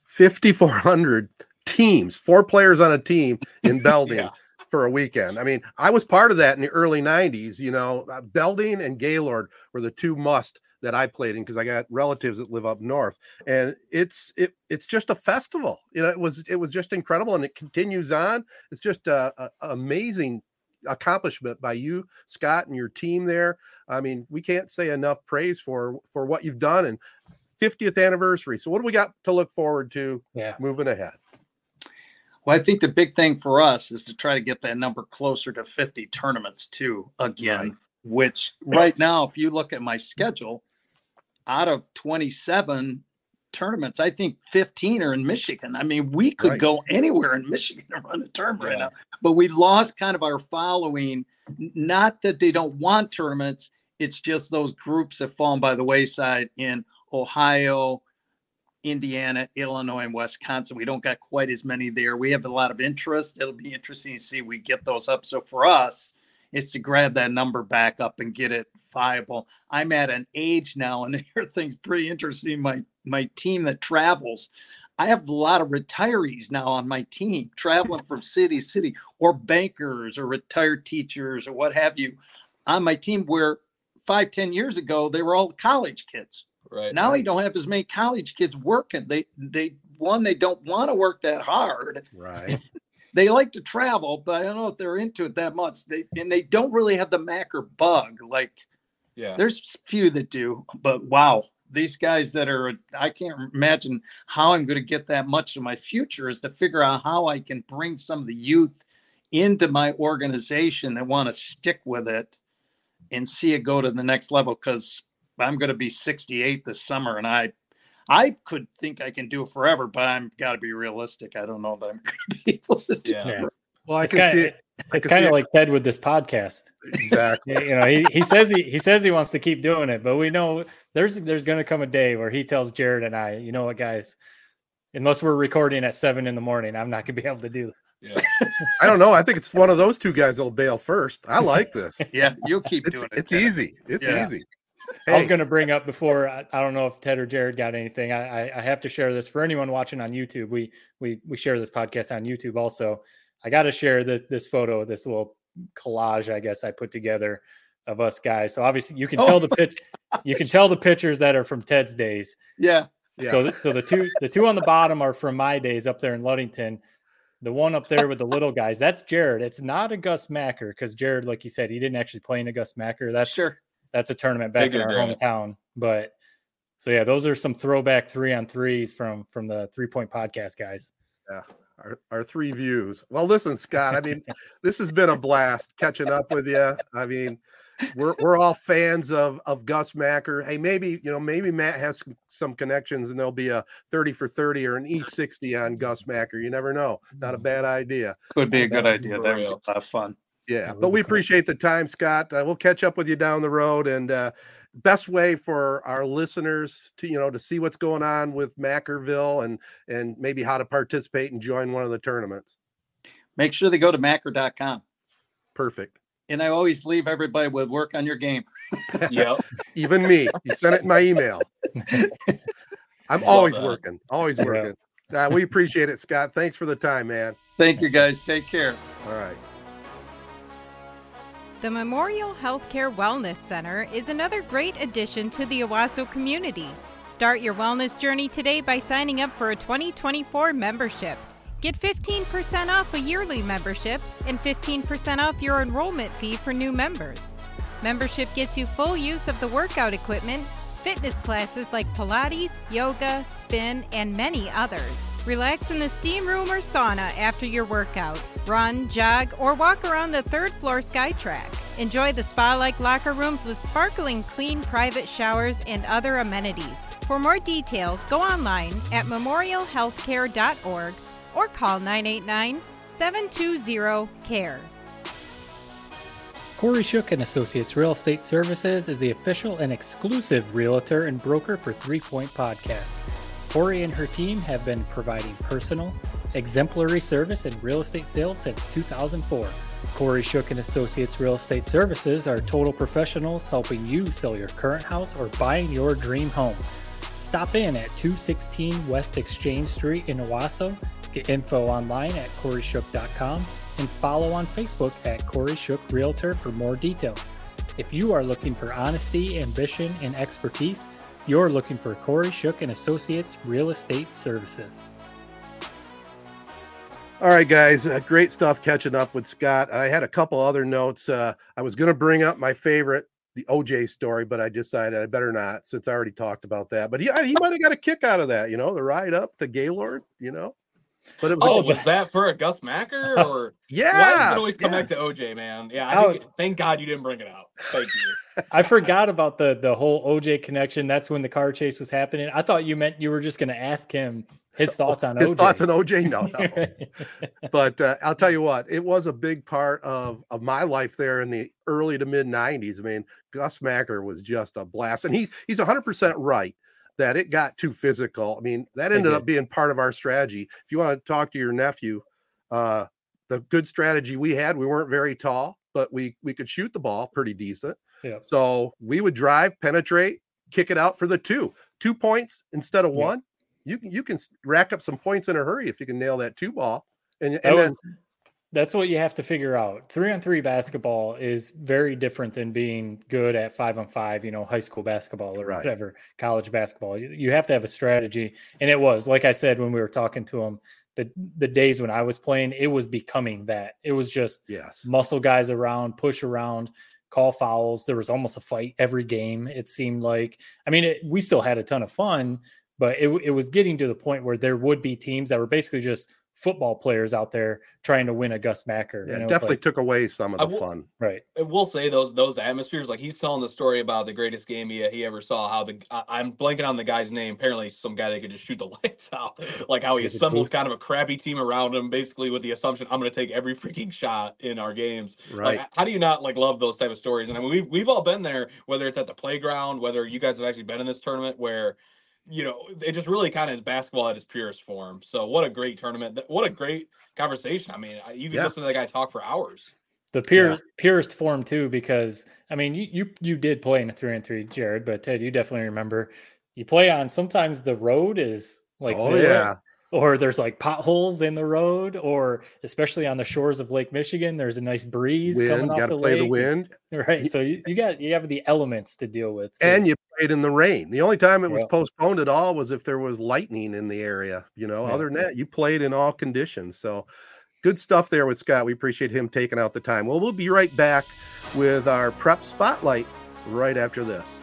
Speaker 3: 5,400 teams, 4 players on a team in Belding. For a weekend. I mean, I was part of that in the early 90s. You know, Belding and Gaylord were the 2 must that I played in because I got relatives that live up north, and it's just a festival. You know, it was just incredible, and it continues on. It's just a amazing accomplishment by you, Scott, and your team there. I mean, we can't say enough praise for what you've done, and 50th anniversary. So what do we got to look forward to moving ahead?
Speaker 8: Well, I think the big thing for us is to try to get that number closer to 50 tournaments too, again, which right now, if you look at my schedule, out of 27 tournaments, I think 15 are in Michigan. I mean, we could go anywhere in Michigan and run a tournament right now, but we lost kind of our following. Not that they don't want tournaments. It's just those groups have fallen by the wayside in Ohio, Indiana, Illinois, and Wisconsin. We don't got quite as many there. We have a lot of interest. It'll be interesting to see if we get those up. So for us, it's to grab that number back up and get it viable. I'm at an age now, and everything's pretty interesting. My team that travels, I have a lot of retirees now on my team, traveling from city to city, or bankers or retired teachers or what have you on my team, where 5-10 years ago, they were all college kids. Now you don't have as many college kids working. They don't want to work that hard.
Speaker 3: Right.
Speaker 8: They like to travel, but I don't know if they're into it that much. They don't really have the Macker bug. There's few that do, but wow, these guys that are, I can't imagine how I'm going to get that much of my future is to figure out how I can bring some of the youth into my organization that want to stick with it and see it go to the next level. Because I'm going to be 68 this summer, and I could think I can do it forever, but I'm got to be realistic. I don't know that I'm going to be able to do it.
Speaker 3: Well, I can see it.
Speaker 4: It's kind of like Ted with this podcast.
Speaker 3: Exactly.
Speaker 4: You know, he says he wants to keep doing it, but we know there's going to come a day where he tells Jared and I, you know what, guys, unless we're recording at 7 a.m, I'm not going to be able to do this.
Speaker 2: Yeah.
Speaker 3: I don't know. I think it's one of those 2 guys that'll bail first. I like this.
Speaker 8: Yeah, you'll keep doing it.
Speaker 3: It's easy. It's easy.
Speaker 4: I was going to bring up before. I don't know if Ted or Jared got anything. I have to share this for anyone watching on YouTube. We share this podcast on YouTube also. I got to share this photo, this little collage, I guess I put together of us guys. So obviously you can tell you can tell the pictures that are from Ted's days.
Speaker 8: Yeah.
Speaker 4: So the two on the bottom are from my days up there in Ludington. The one up there with the little guys, that's Jared. It's not a Gus Macker because Jared, like he said, he didn't actually play in a Gus Macker. That's a tournament back in our hometown. But so yeah, those are some throwback 3-on-3s from the 3 Point Podcast guys.
Speaker 3: Yeah. Our three views. Well, listen, Scott, I mean, this has been a blast catching up with you. I mean, we're all fans of Gus Macker. Hey, maybe Matt has some connections and there'll be a 30 for 30 or an E60 on Gus Macker. You never know. Not a bad idea.
Speaker 8: Could be a good idea. That would be a lot of fun.
Speaker 3: Yeah, but we appreciate the time, Scott. We'll catch up with you down the road, and best way for our listeners to see what's going on with Mackerville and maybe how to participate and join one of the tournaments.
Speaker 8: Make sure they go to macker.com.
Speaker 3: Perfect.
Speaker 8: And I always leave everybody with work on your game.
Speaker 2: Yep.
Speaker 3: Even me. You sent it in my email. I'm always working. We appreciate it, Scott. Thanks for the time, man.
Speaker 8: Thank you, guys. Take care.
Speaker 3: All right.
Speaker 5: The Memorial Healthcare Wellness Center is another great addition to the Owasso community. Start your wellness journey today by signing up for a 2024 membership. Get 15% off a yearly membership and 15% off your enrollment fee for new members. Membership gets you full use of the workout equipment, fitness classes like Pilates, yoga, spin, and many others. Relax in the steam room or sauna after your workout. Run, jog, or walk around the third floor SkyTrack. Enjoy the spa-like locker rooms with sparkling clean private showers and other amenities. For more details, go online at memorialhealthcare.org or call 989-720-CARE.
Speaker 4: Corey Shook and Associates Real Estate Services is the official and exclusive realtor and broker for 3 Point Podcast. Corey and her team have been providing personal, exemplary service in real estate sales since 2004. Corey Shook and Associates Real Estate Services are total professionals helping you sell your current house or buying your dream home. Stop in at 216 West Exchange Street in Owasso. Get info online at CoreyShook.com and follow on Facebook at Corey Shook Realtor for more details. If you are looking for honesty, ambition, and expertise, you're looking for Corey Shook and Associates Real Estate Services.
Speaker 3: All right, guys, great stuff catching up with Scott. I had a couple other notes. I was going to bring up my favorite, the OJ story, but I decided I better not since I already talked about that. But he might have got a kick out of that, the ride up to Gaylord, But it was
Speaker 2: was that for a Gus Macker or
Speaker 3: yeah?
Speaker 2: Why does it always come back to OJ, man? Yeah, thank God you didn't bring it out. Thank you.
Speaker 4: I forgot about the whole OJ connection. That's when the car chase was happening. I thought you meant you were just going to ask him his thoughts on
Speaker 3: his
Speaker 4: OJ.
Speaker 3: Thoughts on OJ. No. But I'll tell you what, it was a big part of my life there in the early to mid 90s. I mean, Gus Macker was just a blast, and he's 100% right that it got too physical. I mean, that ended up being part of our strategy. If you want to talk to your nephew, the good strategy we had, we weren't very tall, but we could shoot the ball pretty decent. Yeah. So we would drive, penetrate, kick it out for the 2 points instead of 1. You can rack up some points in a hurry if you can nail that 2 ball.
Speaker 4: That's what you have to figure out. 3-on-3 basketball is very different than being good at 5-on-5, high school basketball or whatever, college basketball. You have to have a strategy. And it was, like I said, when we were talking to him, the days when I was playing, it was becoming that. It was just muscle guys around, push around, call fouls. There was almost a fight every game, it seemed like. I mean, we still had a ton of fun, but it was getting to the point where there would be teams that were basically just football players out there trying to win a Gus Macker.
Speaker 3: Yeah, definitely took away some of the fun.
Speaker 4: Right.
Speaker 2: I will say those atmospheres, like he's telling the story about the greatest game he ever saw, how I'm blanking on the guy's name. Apparently some guy that could just shoot the lights out, like how he assembled kind of a crappy team around him, basically with the assumption I'm going to take every freaking shot in our games.
Speaker 3: Right.
Speaker 2: Like, how do you not love those type of stories? And I mean, we've all been there, whether it's at the playground, whether you guys have actually been in this tournament where, it just really kind of is basketball at its purest form. So what a great tournament. What a great conversation. I mean, you can listen to that guy talk for hours.
Speaker 4: the purest form too, because I mean, you did play in a 3-on-3, Jared, but Ted, you definitely remember you play on sometimes the road is like, or there's like potholes in the road, or especially on the shores of Lake Michigan, there's a nice breeze coming off the lake.
Speaker 3: Play the wind,
Speaker 4: right? So you have the elements to deal with,
Speaker 3: and you played in the rain. The only time it was postponed at all was if there was lightning in the area. Other than that, you played in all conditions. So good stuff there with Scott. We appreciate him taking out the time. Well, we'll be right back with our Prep Spotlight right after this.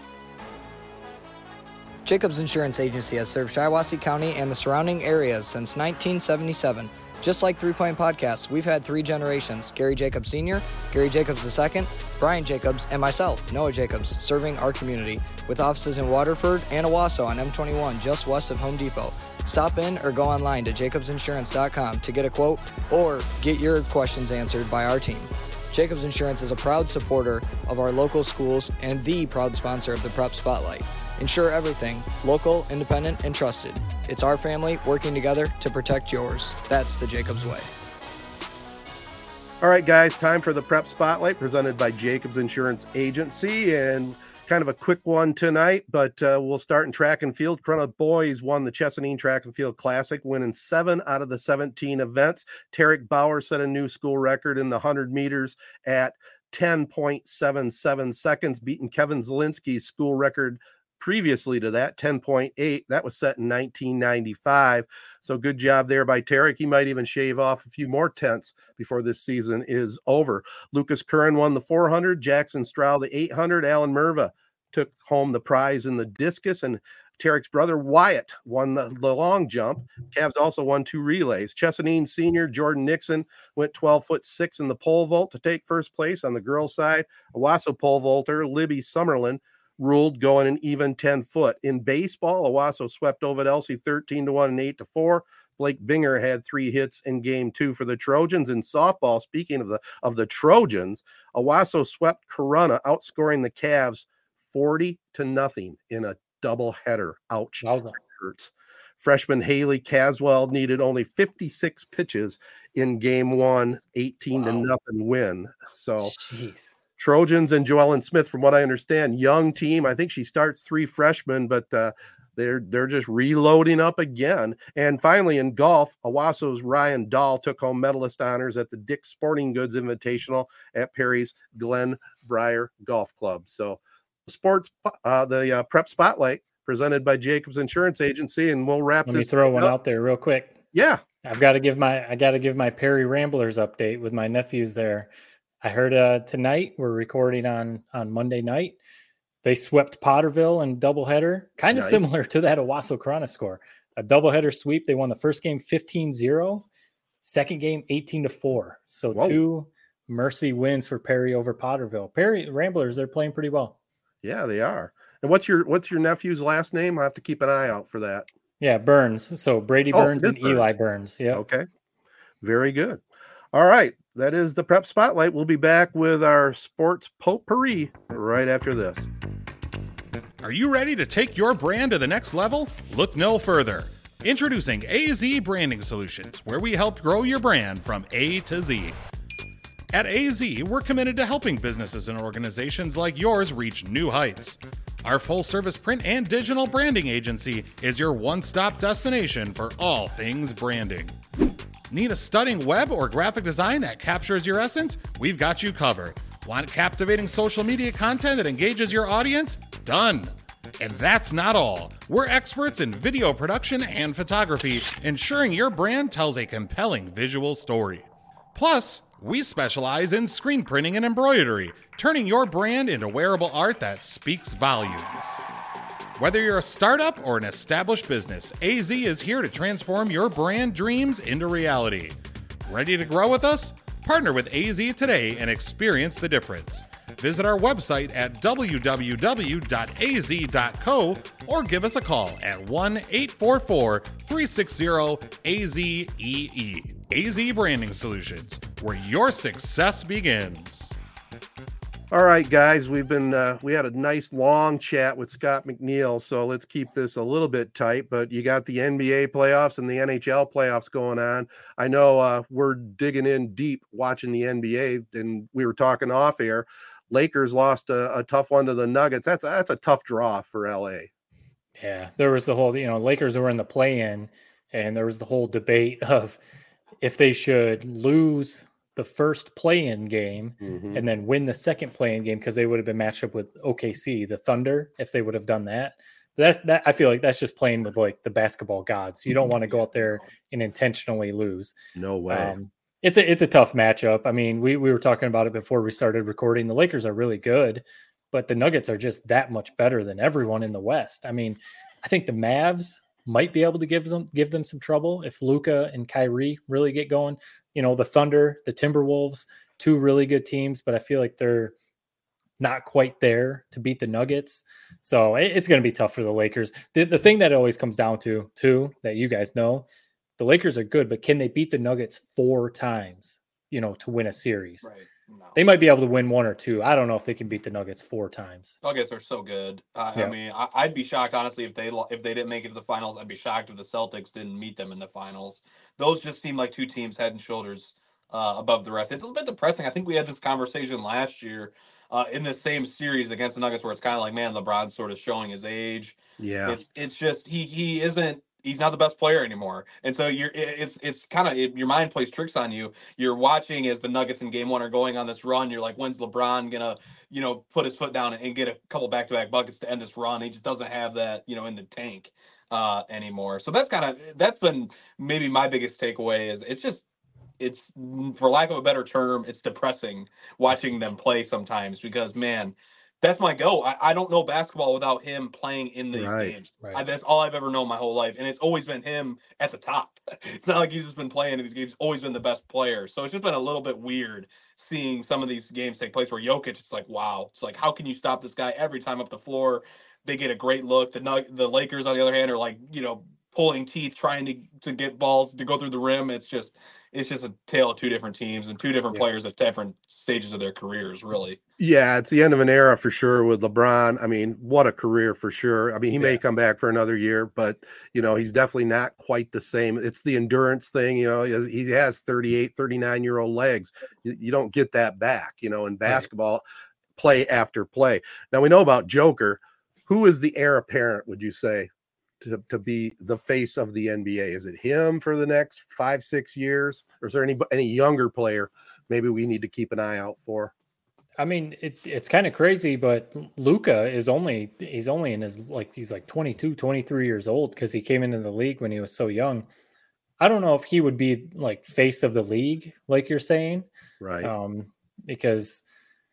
Speaker 9: Jacobs Insurance Agency has served Shiawassee County and the surrounding areas since 1977. Just like 3 Point Podcasts, we've had 3 generations: Gary Jacobs Sr., Gary Jacobs II, Brian Jacobs, and myself, Noah Jacobs, serving our community with offices in Waterford and Owasso on M21, just west of Home Depot. Stop in or go online to jacobsinsurance.com to get a quote or get your questions answered by our team. Jacobs Insurance is a proud supporter of our local schools and the proud sponsor of the Prep Spotlight. Insure everything, local, independent, and trusted. It's our family working together to protect yours. That's the Jacobs way.
Speaker 3: All right, guys, time for the Prep Spotlight presented by Jacobs Insurance Agency, and kind of a quick one tonight, but we'll start in track and field. Corunna boys won the Chesaning Track and Field Classic, winning 7 out of the 17 events. Tarek Bauer set a new school record in the 100 meters at 10.77 seconds, beating Kevin Zielinski's school record previously to that, 10.8. That was set in 1995. So good job there by Tarek. He might even shave off a few more tenths before this season is over. Lucas Curran won the 400, Jackson Stroud the 800, Alan Merva took home the prize in the discus, and Tarek's brother Wyatt won the long jump. Cavs also won 2 relays. Chesaning senior Jordan Nixon went 12'6" in the pole vault to take first place on the girls' side. Owasso pole vaulter Libby Summerlin ruled going an even 10 foot. In baseball, Owasso swept Ovid Elsie 13-1 and 8-4. Blake Binger had 3 hits in game 2 for the Trojans. In softball, speaking of the Trojans, Owasso swept Corunna, outscoring the Cavs 40-0 in a doubleheader. Ouch. That hurts. Freshman Haley Caswell needed only 56 pitches in game 1, 18-0 win. So jeez. Trojans and Joellen Smith, from what I understand, young team. I think she starts 3 freshmen, but they're just reloading up again. And finally, in golf, Owasso's Ryan Dahl took home medalist honors at the Dick's Sporting Goods Invitational at Perry's Glen Briar Golf Club. So, the Prep Spotlight presented by Jacobs Insurance Agency, and we'll wrap. Let me
Speaker 4: throw one out there real quick.
Speaker 3: Yeah,
Speaker 4: I got to give my Perry Ramblers update with my nephews there. I heard tonight we're recording on Monday night. They swept Potterville in doubleheader, kind of similar to that Owasso Corunna score. A doubleheader sweep. They won the first game 15-0, second game 18-4. So 2 mercy wins for Perry over Potterville. Perry Ramblers, they're playing pretty well.
Speaker 3: Yeah, they are. And what's your nephew's last name? I'll have to keep an eye out for that.
Speaker 4: Yeah, Burns. So Brady Burns and Eli Burns. Yeah.
Speaker 3: Okay. Very good. All right. That is the Prep Spotlight. We'll be back with our sports potpourri right after this.
Speaker 10: Are you ready to take your brand to the next level? Look no further. Introducing AZ Branding Solutions, where we help grow your brand from A to Z. At AZ, we're committed to helping businesses and organizations like yours reach new heights. Our full-service print and digital branding agency is your one-stop destination for all things branding. Need a stunning web or graphic design that captures your essence? We've got you covered. Want captivating social media content that engages your audience? Done. And that's not all. We're experts in video production and photography, ensuring your brand tells a compelling visual story. Plus, we specialize in screen printing and embroidery, turning your brand into wearable art that speaks volumes. Whether you're a startup or an established business, AZ is here to transform your brand dreams into reality. Ready to grow with us? Partner with AZ today and experience the difference. Visit our website at www.az.co or give us a call at 1-844-360-AZEE. AZ Branding Solutions, where your success begins.
Speaker 3: All right, guys, we had a nice long chat with Scott McNeil, so let's keep this a little bit tight. But you got the NBA playoffs and the NHL playoffs going on. I know we're digging in deep watching the NBA, and we were talking off air. Lakers lost a tough one to the Nuggets. That's a tough draw for LA.
Speaker 4: Yeah, there was the whole, Lakers were in the play-in, and there was the whole debate of if they should lose the first play-in game and then win the second play-in game, because they would have been matched up with OKC, the Thunder, if they would have done that. That I feel like that's just playing with like the basketball gods. You don't want to go out there and intentionally lose.
Speaker 3: No way.
Speaker 4: It's a tough matchup. I mean, we were talking about it before we started recording. The Lakers are really good, but the Nuggets are just that much better than everyone in the West. I mean, I think the Mavs might be able to give them some trouble if Luka and Kyrie really get going. The Thunder, the Timberwolves, two really good teams, but I feel like they're not quite there to beat the Nuggets. So it's going to be tough for the Lakers. The thing that it always comes down to, too, that you guys know, the Lakers are good, but can they beat the Nuggets 4 times, to win a series?
Speaker 2: Right. No.
Speaker 4: They might be able to win 1 or 2. I don't know if they can beat the Nuggets 4 times.
Speaker 2: Nuggets are so good. I mean, I'd be shocked, honestly, if they didn't make it to the finals. I'd be shocked if the Celtics didn't meet them in the finals. Those just seem like two teams head and shoulders above the rest. It's a little bit depressing. I think we had this conversation last year in the same series against the Nuggets, where it's kind of like, man, LeBron's sort of showing his age.
Speaker 3: Yeah,
Speaker 2: it's just he isn't. He's not the best player anymore. And so it's kind of your mind plays tricks on you. You're watching as the Nuggets in game 1 are going on this run. You're like, when's LeBron going to, put his foot down and get a couple back-to-back buckets to end this run? He just doesn't have that, in the tank anymore. So that's been maybe my biggest takeaway is it's for lack of a better term, it's depressing watching them play sometimes because, man, that's my go. I don't know basketball without him playing in these games.
Speaker 4: Right.
Speaker 2: That's all I've ever known my whole life. And it's always been him at the top. It's not like he's just been playing in these games. He's always been the best player. So it's just been a little bit weird seeing some of these games take place where Jokic, it's like, wow. It's like, how can you stop this guy every time up the floor? They get a great look. The Lakers, on the other hand, are like, pulling teeth trying to get balls to go through the rim. It's just a tale of two different teams and two different players at different stages of their careers, really.
Speaker 3: Yeah, it's the end of an era for sure with LeBron. I mean, what a career for sure. I mean, he may come back for another year, but, he's definitely not quite the same. It's the endurance thing. He has 38, 39-year-old legs. You don't get that back, in basketball, play after play. Now, we know about Joker. Who is the heir apparent, would you say, to be the face of the NBA? Is it him for the next 5-6 years, or is there any younger player maybe we need to keep an eye out for?
Speaker 4: I mean, it's kind of crazy, but Luka he's only in his he's like 22, 23 years old because he came into the league when he was so young. I don't know if he would be like face of the league, like you're saying,
Speaker 3: right?
Speaker 4: Because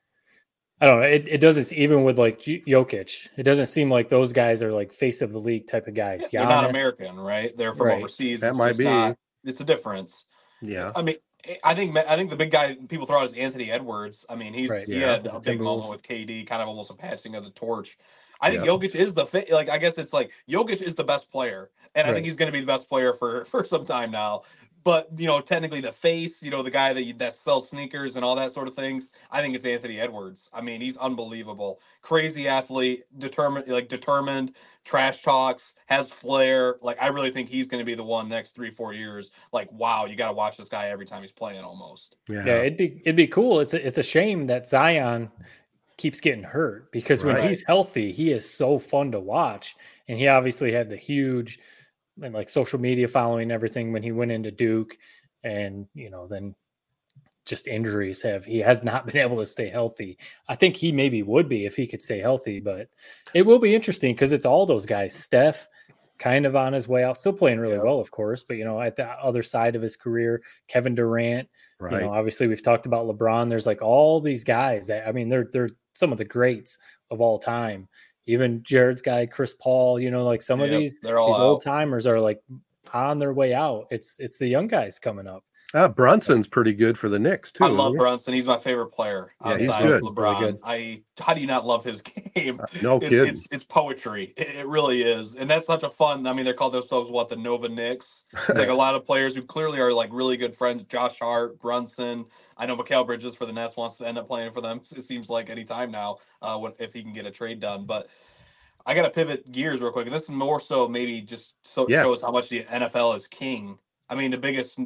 Speaker 4: I don't know. It doesn't, even with like Jokic, it doesn't seem like those guys are like face of the league type of guys.
Speaker 2: They're not American, right? They're from overseas.
Speaker 3: That might be.
Speaker 2: It's a difference.
Speaker 3: Yeah.
Speaker 2: I mean, I think the big guy people throw out is Anthony Edwards. I mean, he had a big moment with KD, kind of almost a passing of the torch. I think Jokic is I guess it's like Jokic is the best player, and I think he's going to be the best player for some time now. But, technically the face, the guy that sells sneakers and all that sort of things, I think it's Anthony Edwards. I mean, he's unbelievable. Crazy athlete, determined, trash talks, has flair. Like, I really think he's going to be the one next 3-4 years. Like, wow, you got to watch this guy every time he's playing almost.
Speaker 4: Yeah, it'd be cool. It's a shame that Zion keeps getting hurt because when he's healthy, he is so fun to watch. And he obviously had the huge and like social media following everything when he went into Duke, and then just injuries he has not been able to stay healthy. I think he maybe would be if he could stay healthy, but it will be interesting because it's all those guys. Steph kind of on his way out, still playing really well, of course, but at the other side of his career, Kevin Durant, obviously we've talked about LeBron. There's like all these guys that, I mean, they're some of the greats of all time. Even Jared's guy, Chris Paul, like some of these
Speaker 2: old
Speaker 4: timers are like on their way out. It's the young guys coming up.
Speaker 3: Brunson's pretty good for the Knicks too.
Speaker 2: I love Brunson. He's my favorite player.
Speaker 3: Yeah, he's
Speaker 2: outside
Speaker 3: good.
Speaker 2: of LeBron.
Speaker 4: Really good.
Speaker 2: How do you not love his game?
Speaker 3: No kidding.
Speaker 2: It's poetry. It really is, and that's such a fun. I mean, they call themselves the Nova Knicks. It's like a lot of players who clearly are like really good friends. Josh Hart, Brunson. I know Mikal Bridges for the Nets wants to end up playing for them. It seems like any time now, if he can get a trade done. But I got to pivot gears real quick, and this is more so maybe just shows how much the NFL is king. I mean, the biggest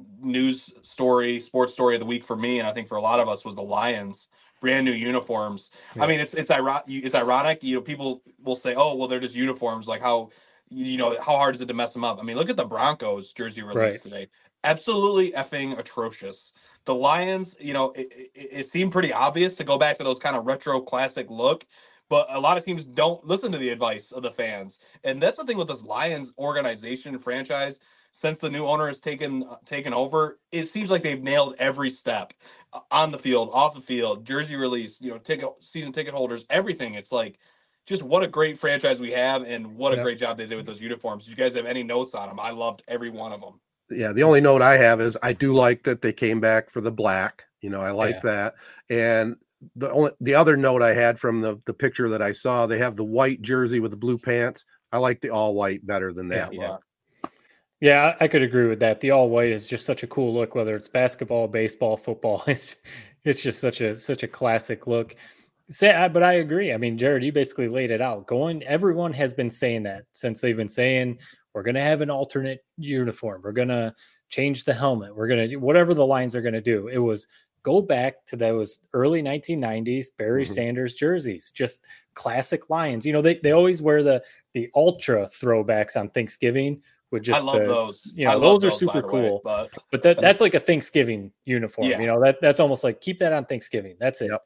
Speaker 2: sports story of the week for me, and I think for a lot of us, was the Lions brand new uniforms. Yeah. I mean, it's ironic. You know, people will say, "Oh, well, they're just uniforms." Like how hard is it to mess them up? I mean, look at the Broncos jersey release today. Absolutely effing atrocious. The Lions, it seemed pretty obvious to go back to those kind of retro classic look. But a lot of teams don't listen to the advice of the fans, and that's the thing with this Lions organization franchise. Since the new owner has taken over, it seems like they've nailed every step on the field, off the field, jersey release, season ticket holders, everything. It's like, just what a great franchise we have, and what a great job they did with those uniforms. Do you guys have any notes on them? I loved every one of them.
Speaker 3: Yeah, the only note I have is I do like that they came back for the black. I like that. And the other note I had from the picture that I saw, they have the white jersey with the blue pants. I like the all white better than that look.
Speaker 4: Yeah, I could agree with that. The all white is just such a cool look, whether it's basketball, baseball, football. It's just such a classic look. But I agree. I mean, Jared, you basically laid it out. Everyone has been saying that since they've been saying we're going to have an alternate uniform. We're going to change the helmet. We're going to do whatever the Lions are going to do. It was go back to those early 1990s Barry Sanders jerseys, just classic Lions. They always wear the ultra throwbacks on Thanksgiving. I love those. Those are super cool. But that's like a Thanksgiving uniform. Yeah. That's almost like keep that on Thanksgiving. That's it. Yep.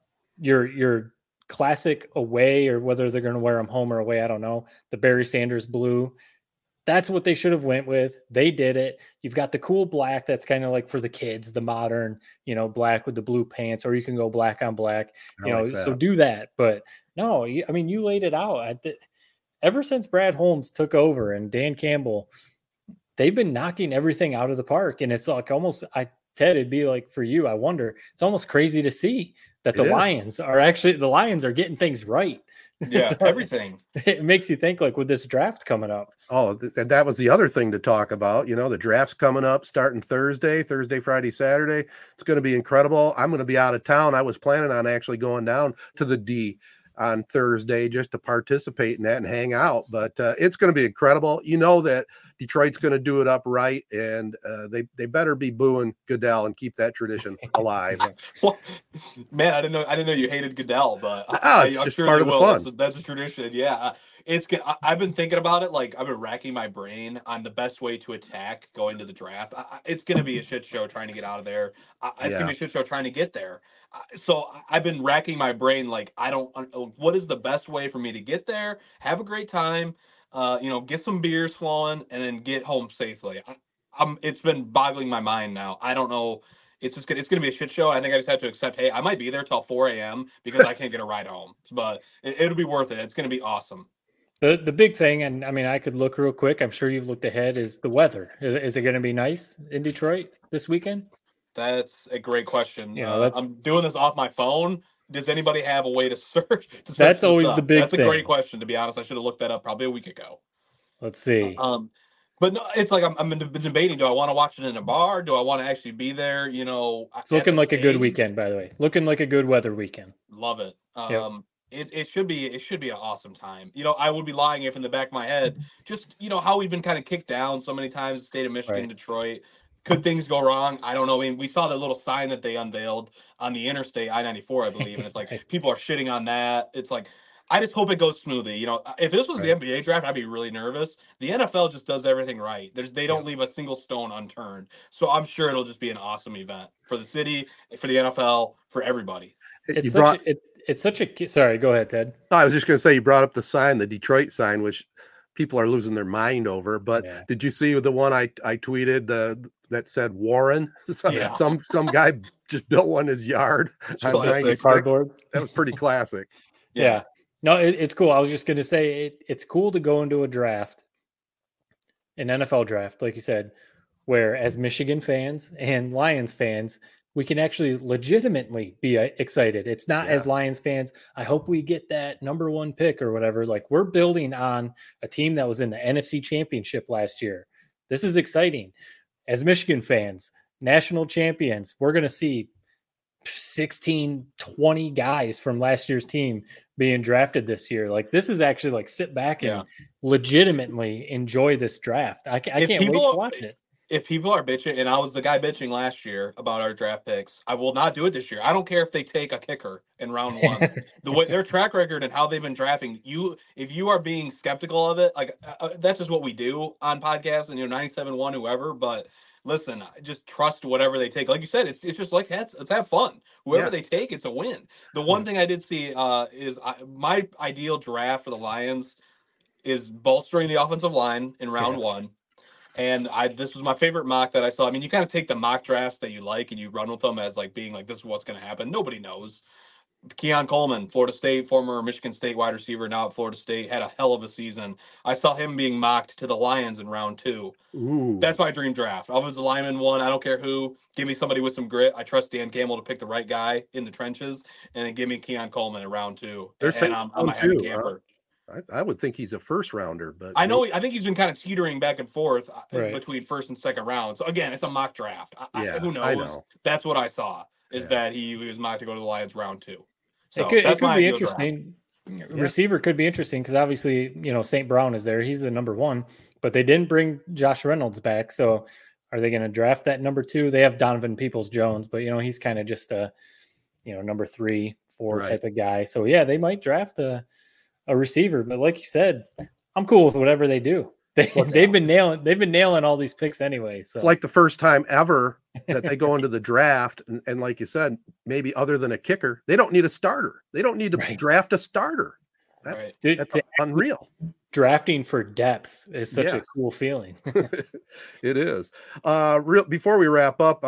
Speaker 4: Your classic away, or whether they're going to wear them home or away, I don't know. The Barry Sanders blue. That's what they should have went with. They did it. You've got the cool black. That's kind of like for the kids, the modern, black with the blue pants, or you can go black on black. So do that. But no, I mean, you laid it out. Ever since Brad Holmes took over and Dan Campbell, they've been knocking everything out of the park. And it's like almost, Ted, it'd be like for you, I wonder, it's almost crazy to see that the Lions are getting things right.
Speaker 2: Yeah, so everything.
Speaker 4: It makes you think, like, with this draft coming up.
Speaker 3: Oh, that was the other thing to talk about. The draft's coming up starting Thursday, Friday, Saturday. It's going to be incredible. I'm going to be out of town. I was planning on actually going down to the D on Thursday just to participate in that and hang out, but it's going to be incredible. That Detroit's going to do it up right, and they better be booing Goodell and keep that tradition alive.
Speaker 2: Well, man, I didn't know you hated Goodell, but
Speaker 3: it's
Speaker 2: I'm
Speaker 3: just
Speaker 2: sure
Speaker 3: part of the fun.
Speaker 2: That's a tradition. Yeah, it's good. I've been thinking about it. Like, I've been racking my brain on the best way to attack going to the draft. It's going to be a shit show trying to get out of there. It's going to be a shit show trying to get there. So I've been racking my brain. Like, what is the best way for me to get there, have a great time, get some beers flowing, and then get home safely. It's been boggling my mind now. I don't know. It's going to be a shit show. I think I just have to accept, hey, I might be there till 4 a.m. because I can't get a ride home, but it'll be worth it. It's going to be awesome.
Speaker 4: The big thing, and I mean, I could look real quick. I'm sure you've looked ahead, is the weather. Is it going to be nice in Detroit this weekend?
Speaker 2: That's a great question. I'm doing this off my phone. Does anybody have a way to search?
Speaker 4: That's always the big thing.
Speaker 2: That's a great question, to be honest. I should have looked that up probably a week ago.
Speaker 4: Let's see.
Speaker 2: But no, it's like I'm debating. Do I want to watch it in a bar? Do I want to actually be there?
Speaker 4: It's looking like a good weekend, by the way. Looking like a good weather weekend.
Speaker 2: Love it. It should be an awesome time. I would be lying if in the back of my head, just how we've been kind of kicked down so many times, the state of Michigan, Detroit. Could things go wrong? I don't know. I mean, we saw that little sign that they unveiled on the interstate, I-94, I believe, and it's like people are shitting on that. It's like, I just hope it goes smoothly. If this was the NBA draft, I'd be really nervous. The NFL just does everything right. They don't leave a single stone unturned. So I'm sure it'll just be an awesome event for the city, for the NFL, for everybody.
Speaker 4: It's such a sorry, go ahead, Ted.
Speaker 3: I was just going to say, you brought up the sign, the Detroit sign, which people are losing their mind over. But did you see the one I tweeted that said Warren? Some guy just built one in his yard on 96.
Speaker 4: Cardboard.
Speaker 3: That was pretty classic.
Speaker 4: Yeah. No, it's cool. I was just going to say it's cool to go into a draft, an NFL draft, like you said, where as Michigan fans and Lions fans, we can actually legitimately be excited. It's not as Lions fans, I hope we get that number 1 pick or whatever. Like, we're building on a team that was in the NFC Championship last year. This is exciting. As Michigan fans, national champions, we're going to see 16, 20 guys from last year's team being drafted this year. Like, this is actually like sit back and legitimately enjoy this draft. I can't wait to watch it.
Speaker 2: If people are bitching, and I was the guy bitching last year about our draft picks, I will not do it this year. I don't care if they take a kicker in round 1. The way their track record and how they've been drafting, if you are being skeptical of it, like that's just what we do on podcasts and 97.1 whoever. But listen, just trust whatever they take. Like you said, it's just like let's have fun. Whoever they take, it's a win. The one thing I did see is my ideal draft for the Lions is bolstering the offensive line in round 1. And this was my favorite mock that I saw. I mean, you kind of take the mock drafts that you like and you run with them as like being like, this is what's going to happen. Nobody knows. Keon Coleman, Florida State, former Michigan State wide receiver, now at Florida State, had a hell of a season. I saw him being mocked to the Lions in round 2.
Speaker 3: Ooh.
Speaker 2: That's my dream draft. Offensive lineman 1. I don't care who. Give me somebody with some grit. I trust Dan Campbell to pick the right guy in the trenches, and then give me Keon Coleman in round 2.
Speaker 3: They're
Speaker 2: and I'm a happy camper.
Speaker 3: I would think he's a first rounder, but
Speaker 2: I know. I think he's been kind of teetering back and forth between first and second round. So again, it's a mock draft. Who knows?
Speaker 3: I know.
Speaker 2: That's what I saw. Is that he was mocked to go to the Lions round 2. So
Speaker 4: it could be interesting. Receiver could be interesting because obviously St. Brown is there. He's the number 1, but they didn't bring Josh Reynolds back. So are they going to draft that number 2? They have Donovan Peoples-Jones, but he's kind of just a number 3, 4 type of guy. So yeah, they might draft a receiver, but like you said, I'm cool with whatever they do. They've been nailing all these picks anyway. So
Speaker 3: it's like the first time ever that they go into the draft, and like you said, maybe other than a kicker, they don't need a starter. They don't need to draft a starter. That's unreal.
Speaker 4: Drafting for depth is such a cool feeling.
Speaker 3: It is. Before we wrap up,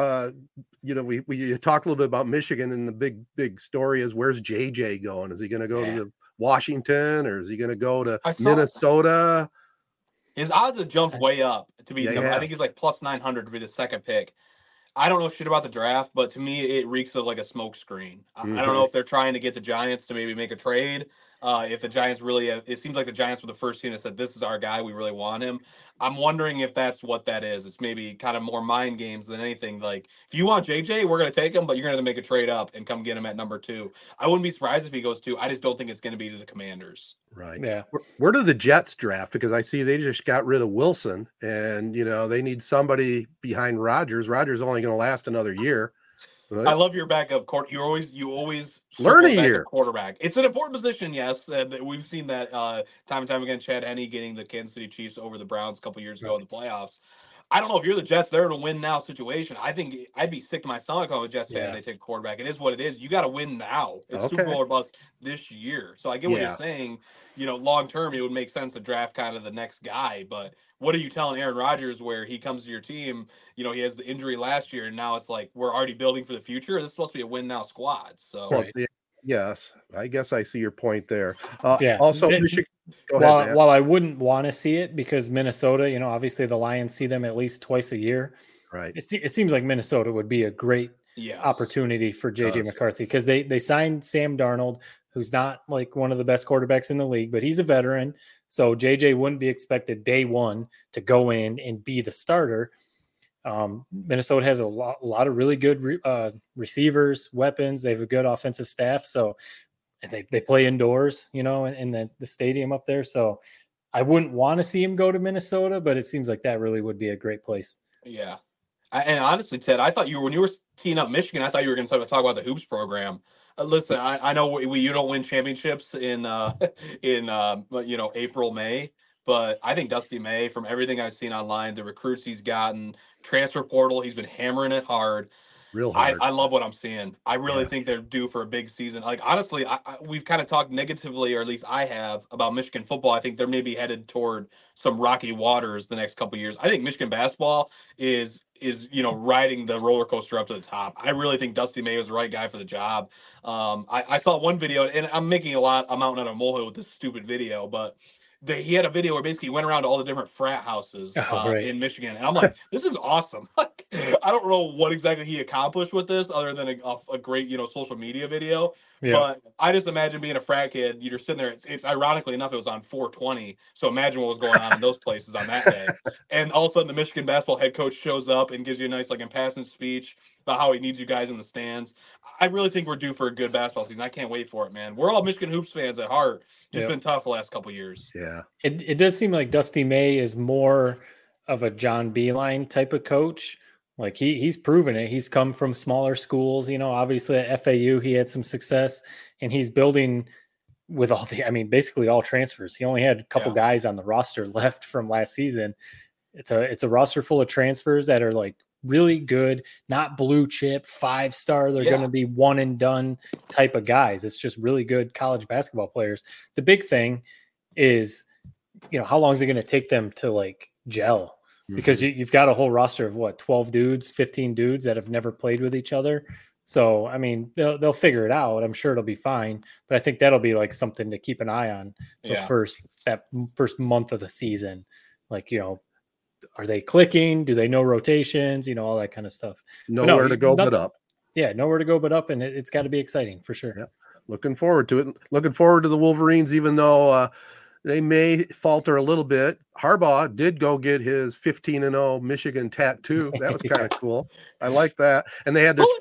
Speaker 3: we talked a little bit about Michigan, and the big story is, where's JJ going? Is he going to go to Washington, or is he going to go to Minnesota?
Speaker 2: His odds have jumped way up to be. I think he's like plus 900 to be the second pick. I don't know shit about the draft, but to me, it reeks of like a smoke screen. I don't know if they're trying to get the Giants to maybe make a trade. If the Giants really, it seems like the Giants were the first team that said, this is our guy, we really want him. I'm wondering if that's what that is. It's maybe kind of more mind games than anything. Like, if you want JJ, we're going to take him, but you're going to have to make a trade up and come get him at number 2. I wouldn't be surprised if he goes 2. I just don't think it's going to be to the Commanders.
Speaker 3: Right.
Speaker 4: Yeah.
Speaker 3: Where do the Jets draft? Because I see they just got rid of Wilson, and they need somebody behind Rodgers. Rodgers is only going to last another year.
Speaker 2: Right? I love your backup court. You always
Speaker 3: learn a year.
Speaker 2: Quarterback. It's an important position, yes, and we've seen that time and time again. Chad Henne getting the Kansas City Chiefs over the Browns a couple years ago in the playoffs. I don't know if you're the Jets, they're in a win now situation. I think I'd be sick to my stomach on a Jets fan if they take a quarterback. It is what it is. You got to win now. It's Super Bowl or bust this year. So I get what you're saying. Long term, it would make sense to draft kind of the next guy. But what are you telling Aaron Rodgers where he comes to your team? He has the injury last year, and now it's like we're already building for the future. This is supposed to be a win now squad. So
Speaker 3: yes, I guess I see your point there. Also, Michigan. Go ahead,
Speaker 4: while I wouldn't want to see it because Minnesota, obviously the Lions see them at least twice a year.
Speaker 3: Right.
Speaker 4: It seems like Minnesota would be a great opportunity for JJ McCarthy because they signed Sam Darnold, who's not like one of the best quarterbacks in the league, but he's a veteran. So JJ wouldn't be expected day one to go in and be the starter. Minnesota has a lot of really good receivers, weapons. They have a good offensive staff. So they play indoors, in the stadium up there. So I wouldn't want to see him go to Minnesota, but it seems like that really would be a great place.
Speaker 2: Yeah. And honestly, Ted, I thought when you were teeing up Michigan, I thought you were going to talk about the hoops program. Listen, I know you don't win championships in April, May, but I think Dusty May, from everything I've seen online, the recruits he's gotten, transfer portal, he's been hammering it hard.
Speaker 3: Real hard.
Speaker 2: I love what I'm seeing. I really think they're due for a big season. Like, honestly, we've kind of talked negatively, or at least I have, about Michigan football. I think they're maybe headed toward some rocky waters the next couple of years. I think Michigan basketball is riding the roller coaster up to the top. I really think Dusty May was the right guy for the job. I saw one video, and I'm making a mountain out of a molehill with this stupid video, but he had a video where basically he went around to all the different frat houses in Michigan. And I'm like, this is awesome. Like, I don't know what exactly he accomplished with this other than a great, social media video. Yeah. But I just imagine being a frat kid, you're sitting there. It's ironically enough, it was on 420. So imagine what was going on in those places on that day. And all of a sudden, the Michigan basketball head coach shows up and gives you a nice, impassioned speech about how he needs you guys in the stands. I really think we're due for a good basketball season. I can't wait for it, man. We're all Michigan hoops fans at heart. It's been tough the last couple of years.
Speaker 3: Yeah.
Speaker 4: It does seem like Dusty May is more of a John Beilein type of coach. Like he's proven it. He's come from smaller schools, obviously at FAU, he had some success, and he's building with basically all transfers. He only had a couple guys on the roster left from last season. It's a roster full of transfers that are really good, not blue chip 5-star. They're going to be one and done type of guys. It's just really good college basketball players. The big thing is, how long is it going to take them to gel? Because you've got a whole roster of 12 dudes, 15 dudes that have never played with each other. So, they'll figure it out. I'm sure it'll be fine, but I think that'll be something to keep an eye on that first month of the season. Are they clicking? Do they know rotations? All that kind of stuff.
Speaker 3: Nowhere to go but up.
Speaker 4: Yeah, nowhere to go but up, and it's got to be exciting for sure.
Speaker 3: Yeah. Looking forward to it. Looking forward to the Wolverines, even though they may falter a little bit. Harbaugh did go get his 15-0 Michigan tattoo. That was kind of cool. I like that. And they had their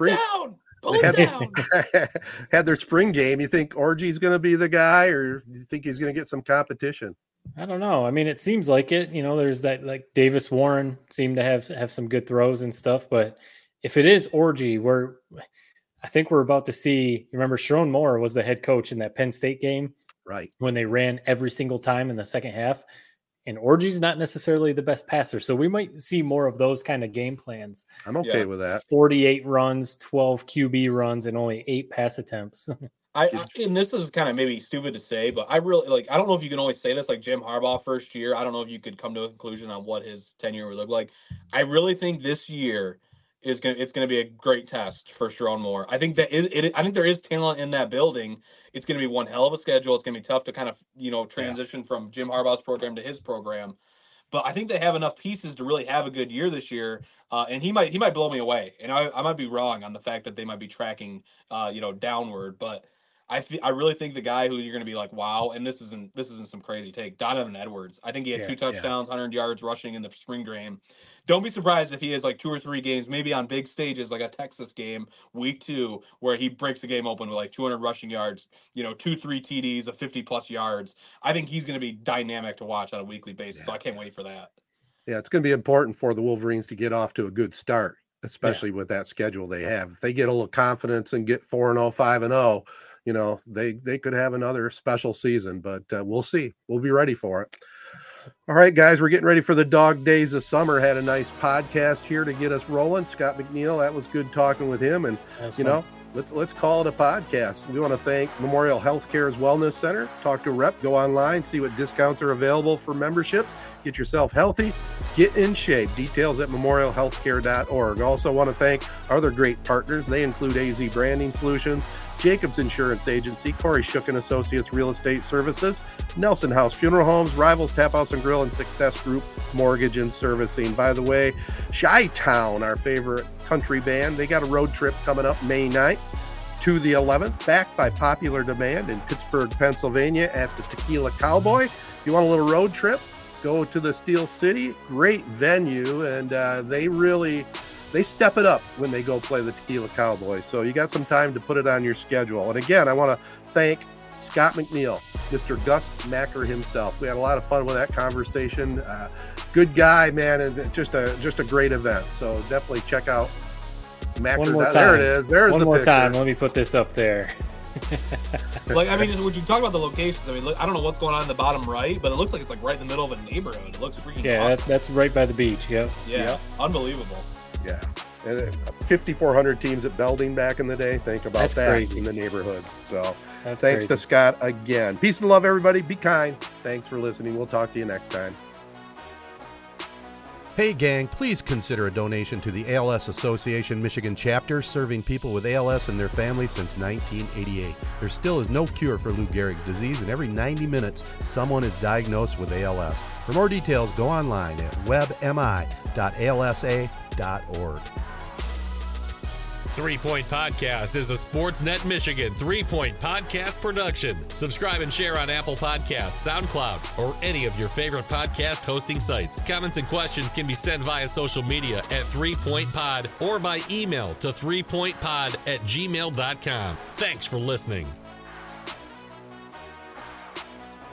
Speaker 3: had their spring game. You think Orgy's going to be the guy, or do you think he's going to get some competition?
Speaker 4: I don't know. It seems like it. There's that Davis Warren seemed to have some good throws and stuff. But if it is Orgy, I think we're about to see. You remember Sharon Moore was the head coach in that Penn State game,
Speaker 3: right? When
Speaker 4: they ran every single time in the second half. And Orgy's not necessarily the best passer, so we might see more of those kind of game plans.
Speaker 3: I'm okay with that.
Speaker 4: 48 runs, 12 QB runs, and only 8 pass attempts.
Speaker 2: And this is kind of maybe stupid to say, but I really I don't know if you can always say this Jim Harbaugh first year. I don't know if you could come to a conclusion on what his tenure would look like. I really think this year it's gonna be a great test for Sharon Moore. I think I think there is talent in that building. It's gonna be one hell of a schedule. It's gonna be tough to kind of transition from Jim Harbaugh's program to his program. But I think they have enough pieces to really have a good year this year, and he might blow me away. And I might be wrong on the fact that they might be tracking downward, but I really think the guy who you're going to be wow, and this isn't some crazy take, Donovan Edwards. I think he had 2 touchdowns, 100 yards rushing in the spring game. Don't be surprised if he has 2 or 3 games, maybe on big stages like a Texas game, week 2, where he breaks the game open with 200 rushing yards, 2-3 TDs of 50+ yards. I think he's going to be dynamic to watch on a weekly basis. So I can't wait for that. Yeah,
Speaker 3: it's going to be important for the Wolverines to get off to a good start, especially with that schedule they have. If they get a little confidence and get 4-0, 5-0, they could have another special season, but we'll see. We'll be ready for it. All right, guys, we're getting ready for the dog days of summer. Had a nice podcast here to get us rolling. Scott McNeil, that was good talking with him. And, let's call it a podcast. We want to thank Memorial Healthcare's Wellness Center. Talk to a rep, go online, see what discounts are available for memberships. Get yourself healthy, get in shape. Details at memorialhealthcare.org. Also want to thank our other great partners. They include AZ Branding Solutions, Jacobs Insurance Agency, Corey Shook and Associates Real Estate Services, Nelson House Funeral Homes, Rivals Tap House and Grill, and Success Group Mortgage and Servicing. By the way, Chi-Town, our favorite country band, they got a road trip coming up May 9th to the 11th, backed by popular demand in Pittsburgh, Pennsylvania at the Tequila Cowboy. If you want a little road trip, go to the Steel City. Great venue, and they step it up when they go play the Tequila Cowboy. So you got some time to put it on your schedule. And again, I want to thank Scott McNeil, Mr. Gus Macker himself. We had a lot of fun with that conversation. Good guy, man, and just a great event. So definitely check out Macker.
Speaker 4: One more time.
Speaker 3: There it is. There's
Speaker 4: one
Speaker 3: the
Speaker 4: more
Speaker 3: picture.
Speaker 4: Time. Let me put this up there.
Speaker 2: When you talk about the locations, I don't know what's going on in the bottom right, but it looks like it's right in the middle of a neighborhood. It looks freaking awesome.
Speaker 4: That's right by the beach. Yep.
Speaker 2: Yeah. Unbelievable.
Speaker 3: Yeah. And 5,400 teams at Belding back in the day. Think about that
Speaker 4: crazy.
Speaker 3: In the neighborhood. So
Speaker 4: That's
Speaker 3: thanks
Speaker 4: crazy.
Speaker 3: to Scott again. Peace and love, everybody. Be kind. Thanks for listening. We'll talk to you next time.
Speaker 6: Hey gang, please consider a donation to the ALS Association Michigan chapter, serving people with ALS and their families since 1988. There still is no cure for Lou Gehrig's disease, and every 90 minutes someone is diagnosed with ALS. For more details, go online at webmi.alsa.org.
Speaker 11: 3 Point Podcast is a Sportsnet Michigan 3 Point Podcast production. Subscribe and share on Apple Podcasts, SoundCloud, or any of your favorite podcast hosting sites. Comments and questions can be sent via social media at 3 Point Pod or by email to 3pointpod@gmail.com. Thanks for listening.